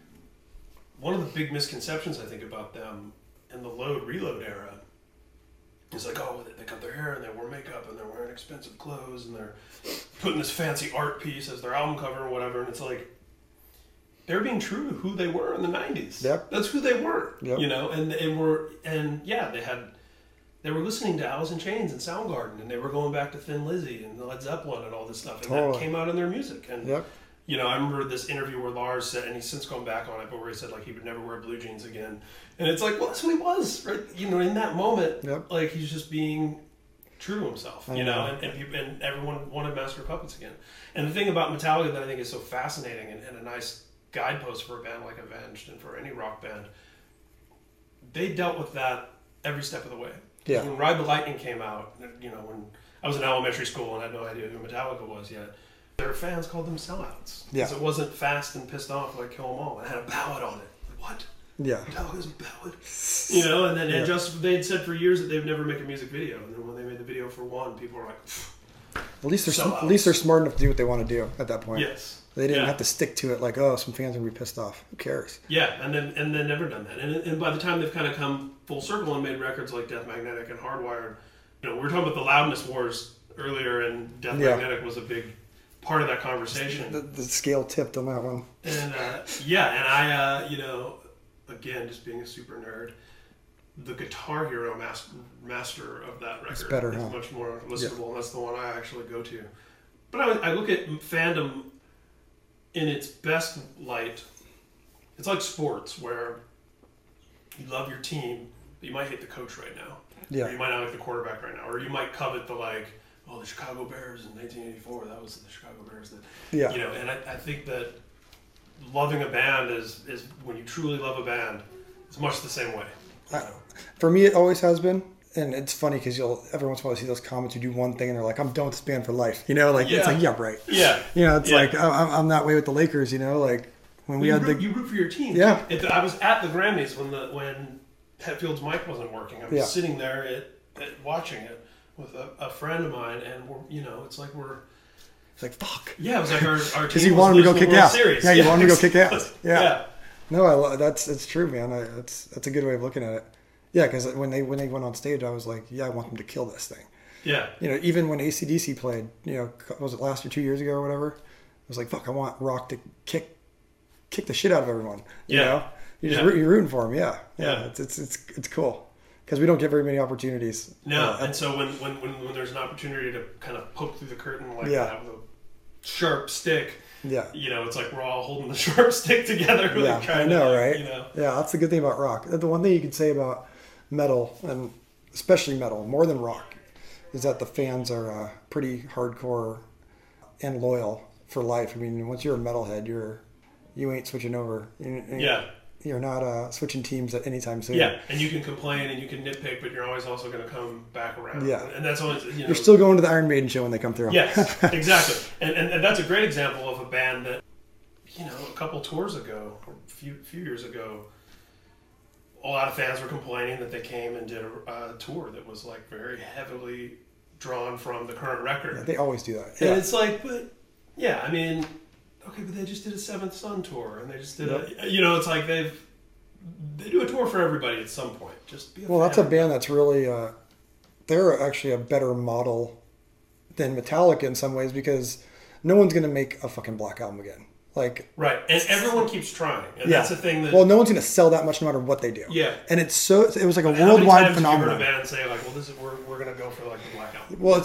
One of the big misconceptions I think about them in the Load Reload era. It's like, oh, they cut their hair and they wear makeup and they're wearing expensive clothes and they're putting this fancy art piece as their album cover or whatever. And it's like, they're being true to who they were in the 90s. Yep. That's who they were, yep. You know, they were listening to Alice in Chains and Soundgarden, and they were going back to Thin Lizzy and Led Zeppelin and all this stuff. And that came out in their music. And, you know, I remember this interview where Lars said, and he's since gone back on it, but where he said, like, he would never wear blue jeans again. And it's like, well, that's who he was, right? You know, in that moment, like, he's just being true to himself, you know, and everyone wanted Master of Puppets again. And the thing about Metallica that I think is so fascinating and a nice guidepost for a band like Avenged and for any rock band. They dealt with that every step of the way. Yeah. When Ride the Lightning came out, you know, when I was in elementary school and had no idea who Metallica was yet, their fans called them sellouts. Yeah. Because it wasn't fast and pissed off like Kill 'Em All. It had a ballad on it. What? Yeah. Metallica's a ballad. You know, and then they'd said for years that they'd never make a music video. And then when they made the video for One, people were like, at least they're smart enough to do what they want to do at that point. yes. They didn't have to stick to it like, oh, some fans are going to be pissed off. Who cares? Yeah, and they've never done that. And by the time they've kind of come full circle and made records like Death Magnetic and Hardwired, you know, we were talking about the loudness wars earlier, and Death Magnetic was a big part of that conversation. The scale tipped on that one. And I, you know, again, just being a super nerd, the Guitar Hero master of that record is much more listenable, and that's the one I actually go to. But I look at fandom in its best light. It's like sports, where you love your team, but you might hate the coach right now. Yeah. Or you might not like the quarterback right now. Or you might covet the, like, oh, the Chicago Bears in 1984, that was the Chicago Bears that, you know, and I think that loving a band is when you truly love a band, it's much the same way. For me, it always has been. And it's funny because you'll every once in a while see those comments who do one thing and they're like, I'm done with this band for life. You know, like it's like, yeah, right. Yeah. You know, it's like I'm that way with the Lakers. You know, like when you root for your team. Yeah. I was at the Grammys when Hetfield's mic wasn't working. I was sitting there watching it with a friend of mine, and it's like it's like fuck. Yeah, it was like our team because he wanted to go kick ass. Series. Yeah, he wanted to go kick ass. Yeah. No, it's true, man. That's a good way of looking at it. Yeah, because when they went on stage, I was like, yeah, I want them to kill this thing. Yeah. You know, even when AC/DC played, you know, was it last year, 2 years ago or whatever? I was like, fuck, I want Rock to kick the shit out of everyone. You know, you're rooting for him. Yeah. It's cool because we don't get very many opportunities. No, and so when there's an opportunity to kind of poke through the curtain like that with a sharp stick. Yeah. You know, it's like we're all holding the sharp stick together. Like, I know, right? You know. Yeah, that's the good thing about rock. The one thing you can say about metal, and especially metal, more than rock, is that the fans are pretty hardcore and loyal for life. I mean, once you're a metalhead, you ain't switching over. You're not switching teams at any time soon. Yeah, and you can complain and you can nitpick, but you're always also going to come back around. Yeah, and that's always you're still going to the Iron Maiden show when they come through. Yes, exactly. And that's a great example of a band that, you know, a couple tours ago, or a few years ago, a lot of fans were complaining that they came and did a tour that was like very heavily drawn from the current record. Yeah, they always do that. And it's like, but yeah, I mean, okay, but they just did a Seventh Son tour, and they just did it's like they do a tour for everybody at some point. Just be a fan. That's a band that's really they're actually a better model than Metallica in some ways because no one's gonna make a fucking Black Album again. Like, right, and everyone keeps trying, and that's the thing that. Well, no one's going to sell that much no matter what they do. Yeah, and it was like a worldwide phenomenon. How many times have you heard a band say like, "Well, this is we're going to go for like the Black Album"? Well,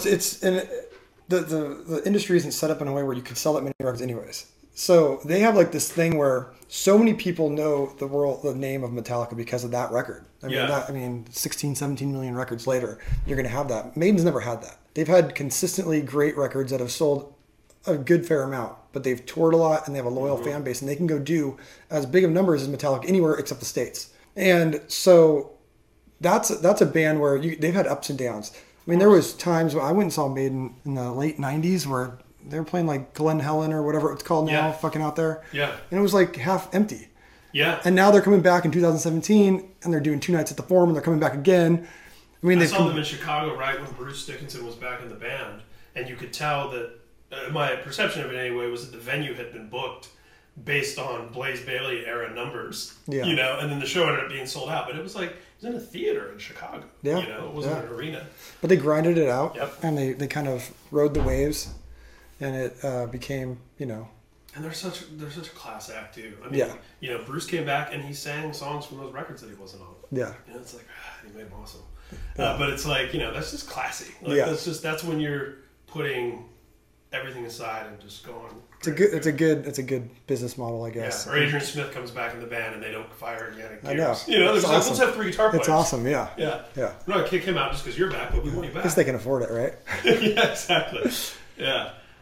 the industry isn't set up in a way where you could sell that many records anyways. So they have like this thing where so many people know the name of Metallica because of that record. I mean, 16, 17 million records later, you're going to have that. Maiden's never had that. They've had consistently great records that have sold a good fair amount, but they've toured a lot and they have a loyal fan base, and they can go do as big of numbers as Metallica anywhere except the States. And so that's a band where they've had ups and downs. I mean, there was times when I went and saw Maiden in the late 90s where they were playing like Glen Helen or whatever it's called now, fucking out there. Yeah. And it was like half empty. Yeah. And now they're coming back in 2017 and they're doing 2 nights at the Forum and they're coming back again. I mean, I saw them in Chicago right when Bruce Dickinson was back in the band, and you could tell that my perception of it anyway was that the venue had been booked based on Blaze Bayley era numbers, you know, and then the show ended up being sold out. But it was like, it was in a theater in Chicago, you know, it wasn't an arena. But they grinded it out, and they kind of rode the waves, and it became, you know. And they're such a class act too. I mean, you know, Bruce came back and he sang songs from those records that he wasn't on. Yeah. You know, it's like, he made them awesome. But it's like, you know, that's just classy. Like, that's when you're putting everything aside and just going. It's a good business model, I guess. Yeah. Or Adrian Smith comes back in the band and they don't fire Yannick Gears. I know. You know, there's awesome. Let's have 3 guitar players. It's awesome, yeah. Yeah. Yeah. We're not gonna kick him out just because you're back, but we want you back. I guess they can afford it, right? Yeah, exactly. Yeah.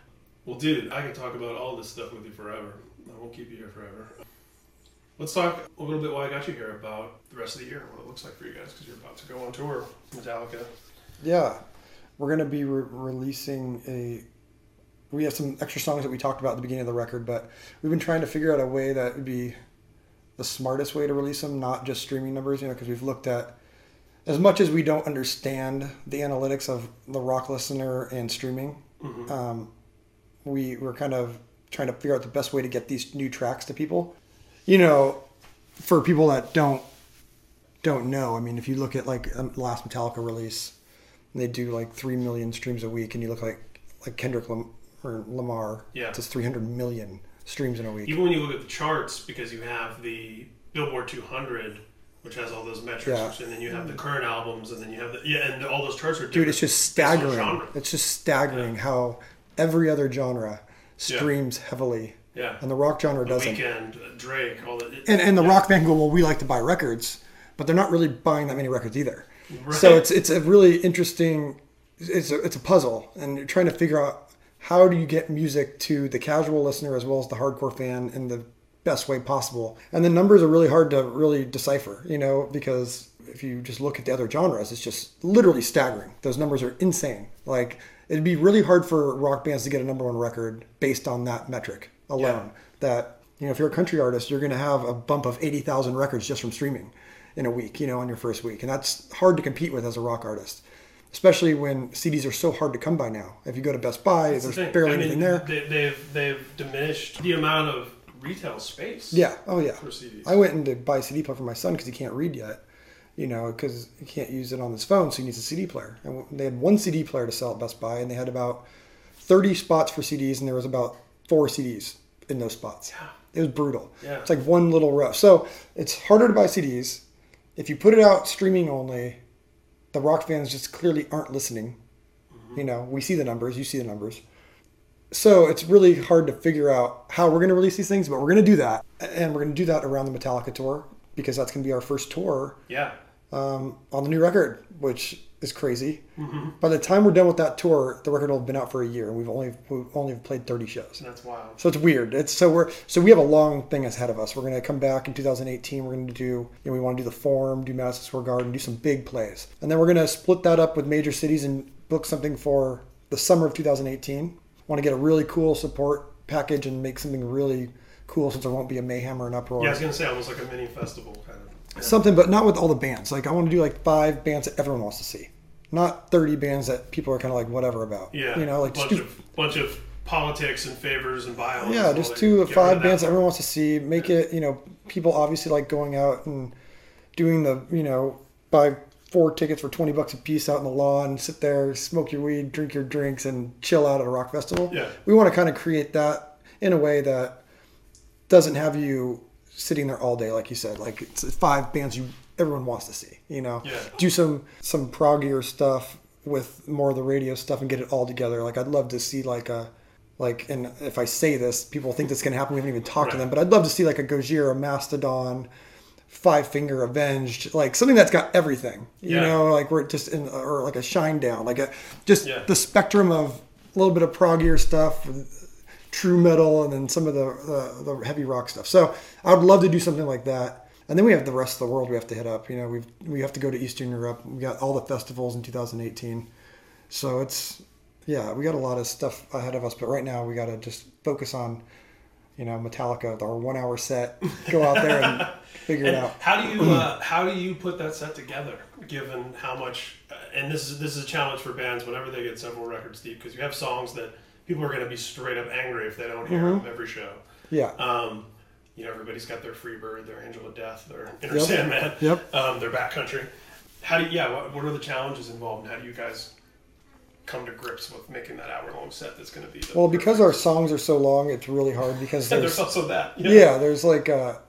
Well, dude, I can talk about all this stuff with you forever. I won't keep you here forever. Let's talk a little bit while I got you here about the rest of the year, what it looks like for you guys, because you're about to go on tour, Metallica. Yeah, we're going to be releasing we have some extra songs that we talked about at the beginning of the record, but we've been trying to figure out a way that would be the smartest way to release them, not just streaming numbers, because we've looked at, as much as we don't understand the analytics of the rock listener and streaming, we're kind of trying to figure out the best way to get these new tracks to people. For people that don't know, I mean, if you look at like the last Metallica release, they do like 3 million streams a week, and you look like Kendrick Lamar, does 300 million streams in a week. Even when you look at the charts, because you have the Billboard 200, which has all those metrics, and then you have the current albums, and then you have and all those charts are different. Dude, it's just staggering. It's just staggering how every other genre streams heavily. Yeah. And the rock genre doesn't. Weeknd, Drake, all that. And the rock band go, well, we like to buy records, but they're not really buying that many records either. Right. So it's a really interesting, it's a puzzle, and you're trying to figure out how do you get music to the casual listener as well as the hardcore fan in the best way possible. And the numbers are really hard to really decipher, because if you just look at the other genres, it's just literally staggering. Those numbers are insane. Like, it'd be really hard for rock bands to get a #1 record based on that metric alone. That, if you're a country artist, you're going to have a bump of 80,000 records just from streaming in a week, on your first week. And that's hard to compete with as a rock artist, especially when CDs are so hard to come by now. If you go to Best Buy, there's barely anything there. They've diminished the amount of retail space. Yeah. Oh, yeah. For CDs. I went in to buy a CD player for my son because he can't read yet, because he can't use it on his phone, so he needs a CD player. And they had one CD player to sell at Best Buy, and they had about 30 spots for CDs, and there was about 4 CDs in those spots. Yeah. It was brutal. Yeah. It's like one little row. So it's harder to buy CDs. If you put it out streaming only, the rock fans just clearly aren't listening. We see the numbers, you see the numbers. So it's really hard to figure out how we're going to release these things, but we're going to do that. And we're going to do that around the Metallica tour, because that's going to be our first tour on the new record, which is crazy. By the time we're done with that tour, the record will have been out for a year, and we've only played 30 shows. That's wild. So it's weird. So we have a long thing ahead of us. We're going to come back in 2018. We're going to do, we want to do the Forum, do Madison Square Garden, do some big plays. And then we're going to split that up with major cities and book something for the summer of 2018. Want to get a really cool support package and make something really cool, since there won't be a mayhem or an uproar. Yeah, I was going to say almost like a mini festival kind of. Yeah. Something, but not with all the bands. Like, I want to do like 5 bands that everyone wants to see. Not 30 bands that people are kind of like whatever about. Yeah, like bunch of politics and favors and violence. Yeah, just 2 or 5 bands that everyone wants to see. Make it, people obviously like going out and doing the, buy 4 tickets for $20 a piece out in the lawn, sit there, smoke your weed, drink your drinks, and chill out at a rock festival. Yeah. We want to kind of create that in a way that doesn't have you sitting there all day, like you said. Like, it's 5 bands everyone wants to see, Do some proggier stuff with more of the radio stuff and get it all together. Like, I'd love to see and if I say this, people think that's going to happen. We haven't even talked to them, but I'd love to see like a Gojira, a Mastodon, 5 Finger, Avenged, like something that's got everything, like we're just or like a Shinedown, like the spectrum of a little bit of proggier stuff, true metal, and then some of the heavy rock stuff. So I would love to do something like that. And then we have the rest of the world we have to hit up. We have to go to Eastern Europe. We got all the festivals in 2018. So we got a lot of stuff ahead of us. But right now we got to just focus on, Metallica, our 1-hour set. Go out there and figure it out. How do you put that set together? Given how much, and this is a challenge for bands whenever they get several records deep, because you have songs that people are going to be straight up angry if they don't hear them every show. Yeah. Everybody's got their Freebird, their Angel of Death, their Inner Sandman, their Backcountry. What are the challenges involved, and how do you guys come to grips with making that hour-long set that's going to be because our songs are so long, it's really hard, because there's also that. There's like,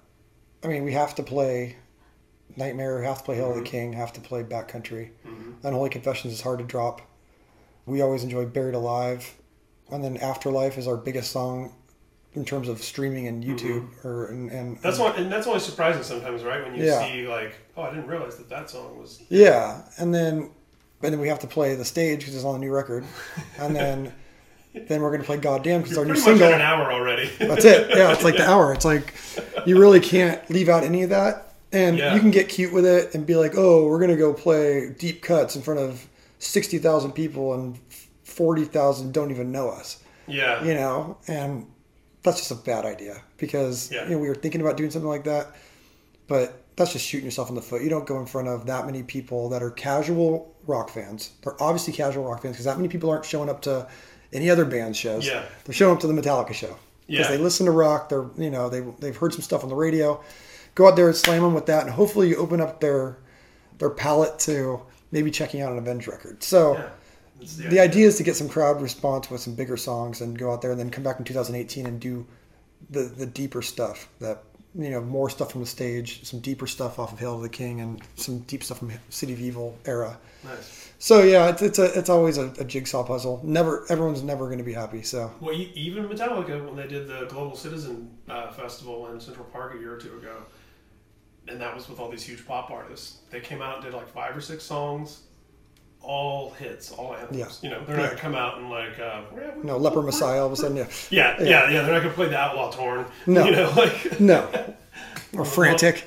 we have to play Nightmare, have to play Hail of the King, have to play Backcountry. Unholy Confessions is hard to drop. We always enjoy Buried Alive. And then Afterlife is our biggest song in terms of streaming and YouTube. That's always surprising sometimes, right? When you see like, I didn't realize that song was... Yeah, and then we have to play The Stage because it's on the new record. And then then we're going to play Goddamn because our new Pretty much single. at an hour already. That's it. Yeah, it's like the hour. It's like you really can't leave out any of that. And Yeah. you can get cute with it and be like, oh, we're going to go play deep cuts in front of 60,000 people and 40,000 don't even know us. Yeah. You know, and that's just a bad idea because Yeah. you know, we were thinking about doing something like that, but that's just shooting yourself in the foot. You don't go in front of that many people that are casual rock fans. They're obviously casual rock fans because that many people aren't showing up to any other band shows. Yeah. They're showing up to the Metallica show because Yeah. they listen to rock. They're, you know, they've heard some stuff on the radio. Go out there and slam them with that, and hopefully you open up their palate to maybe checking out an Avenged record. So Yeah. That's the idea is to get some crowd response with some bigger songs and go out there and then come back in 2018 and do the deeper stuff, that, you know, more stuff from the stage, some deeper stuff off of Hail to the King, and some deep stuff from City of Evil era. Nice. So yeah, it's always a jigsaw puzzle. Everyone's never going to be happy. So Well, even Metallica, when they did the Global Citizen Festival in Central Park a year or two ago, and that was with all these huge pop artists, they came out and did like 5 or 6 songs, all hits, all anthems. Yeah. You know, they're not going to come out and like... no, Leper Messiah all of a sudden. Yeah. Yeah, they're not going to play the Outlaw Torn. No. You know, like... No. Or Frantic.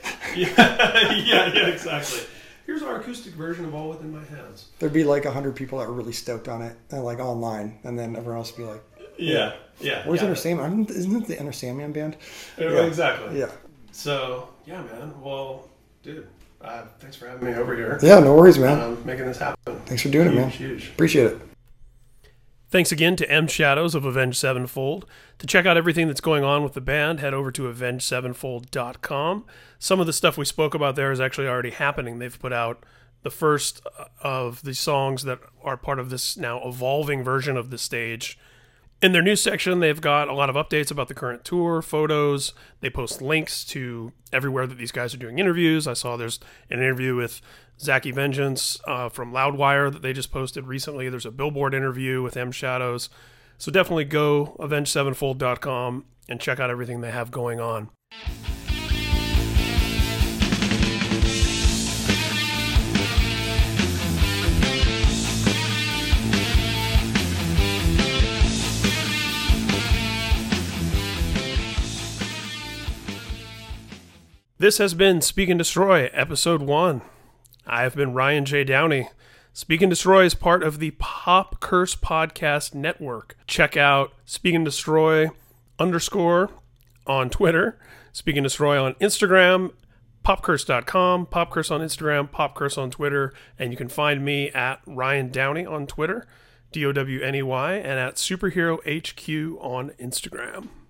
yeah, exactly. Here's our acoustic version of All Within My Hands. There'd be like 100 people that were really stoked on it, and like online, and then everyone else would be like, Yeah. "Where's Enter Sandman? Isn't it the Enter Sandman band?" Exactly. Yeah. So, yeah, man. Well, dude, thanks for having me over here. Yeah, no worries, man. Making this happen. Thanks for doing it, man. Huge. Appreciate it. Thanks again to M Shadows of Avenged Sevenfold. To check out everything that's going on with the band, head over to avengedsevenfold.com. Some of the stuff we spoke about there is actually already happening. They've put out the first of the songs that are part of this now evolving version of the stage. In their news section, they've got a lot of updates about the current tour, photos. They post links to everywhere that these guys are doing interviews. I saw there's an interview with Zachy Vengeance from Loudwire that they just posted recently. There's a Billboard interview with M Shadows. So definitely go avengedsevenfold.com and check out everything they have going on. This has been Speak and Destroy, Episode 1. I have been Ryan J. Downey. Speak and Destroy is part of the Pop Curse Podcast Network. Check out Speak and Destroy _ on Twitter, Speak and Destroy on Instagram, popcurse.com, Popcurse on Instagram, Popcurse on Twitter, and you can find me at Ryan Downey on Twitter, DOWNEY, and at Superhero HQ on Instagram.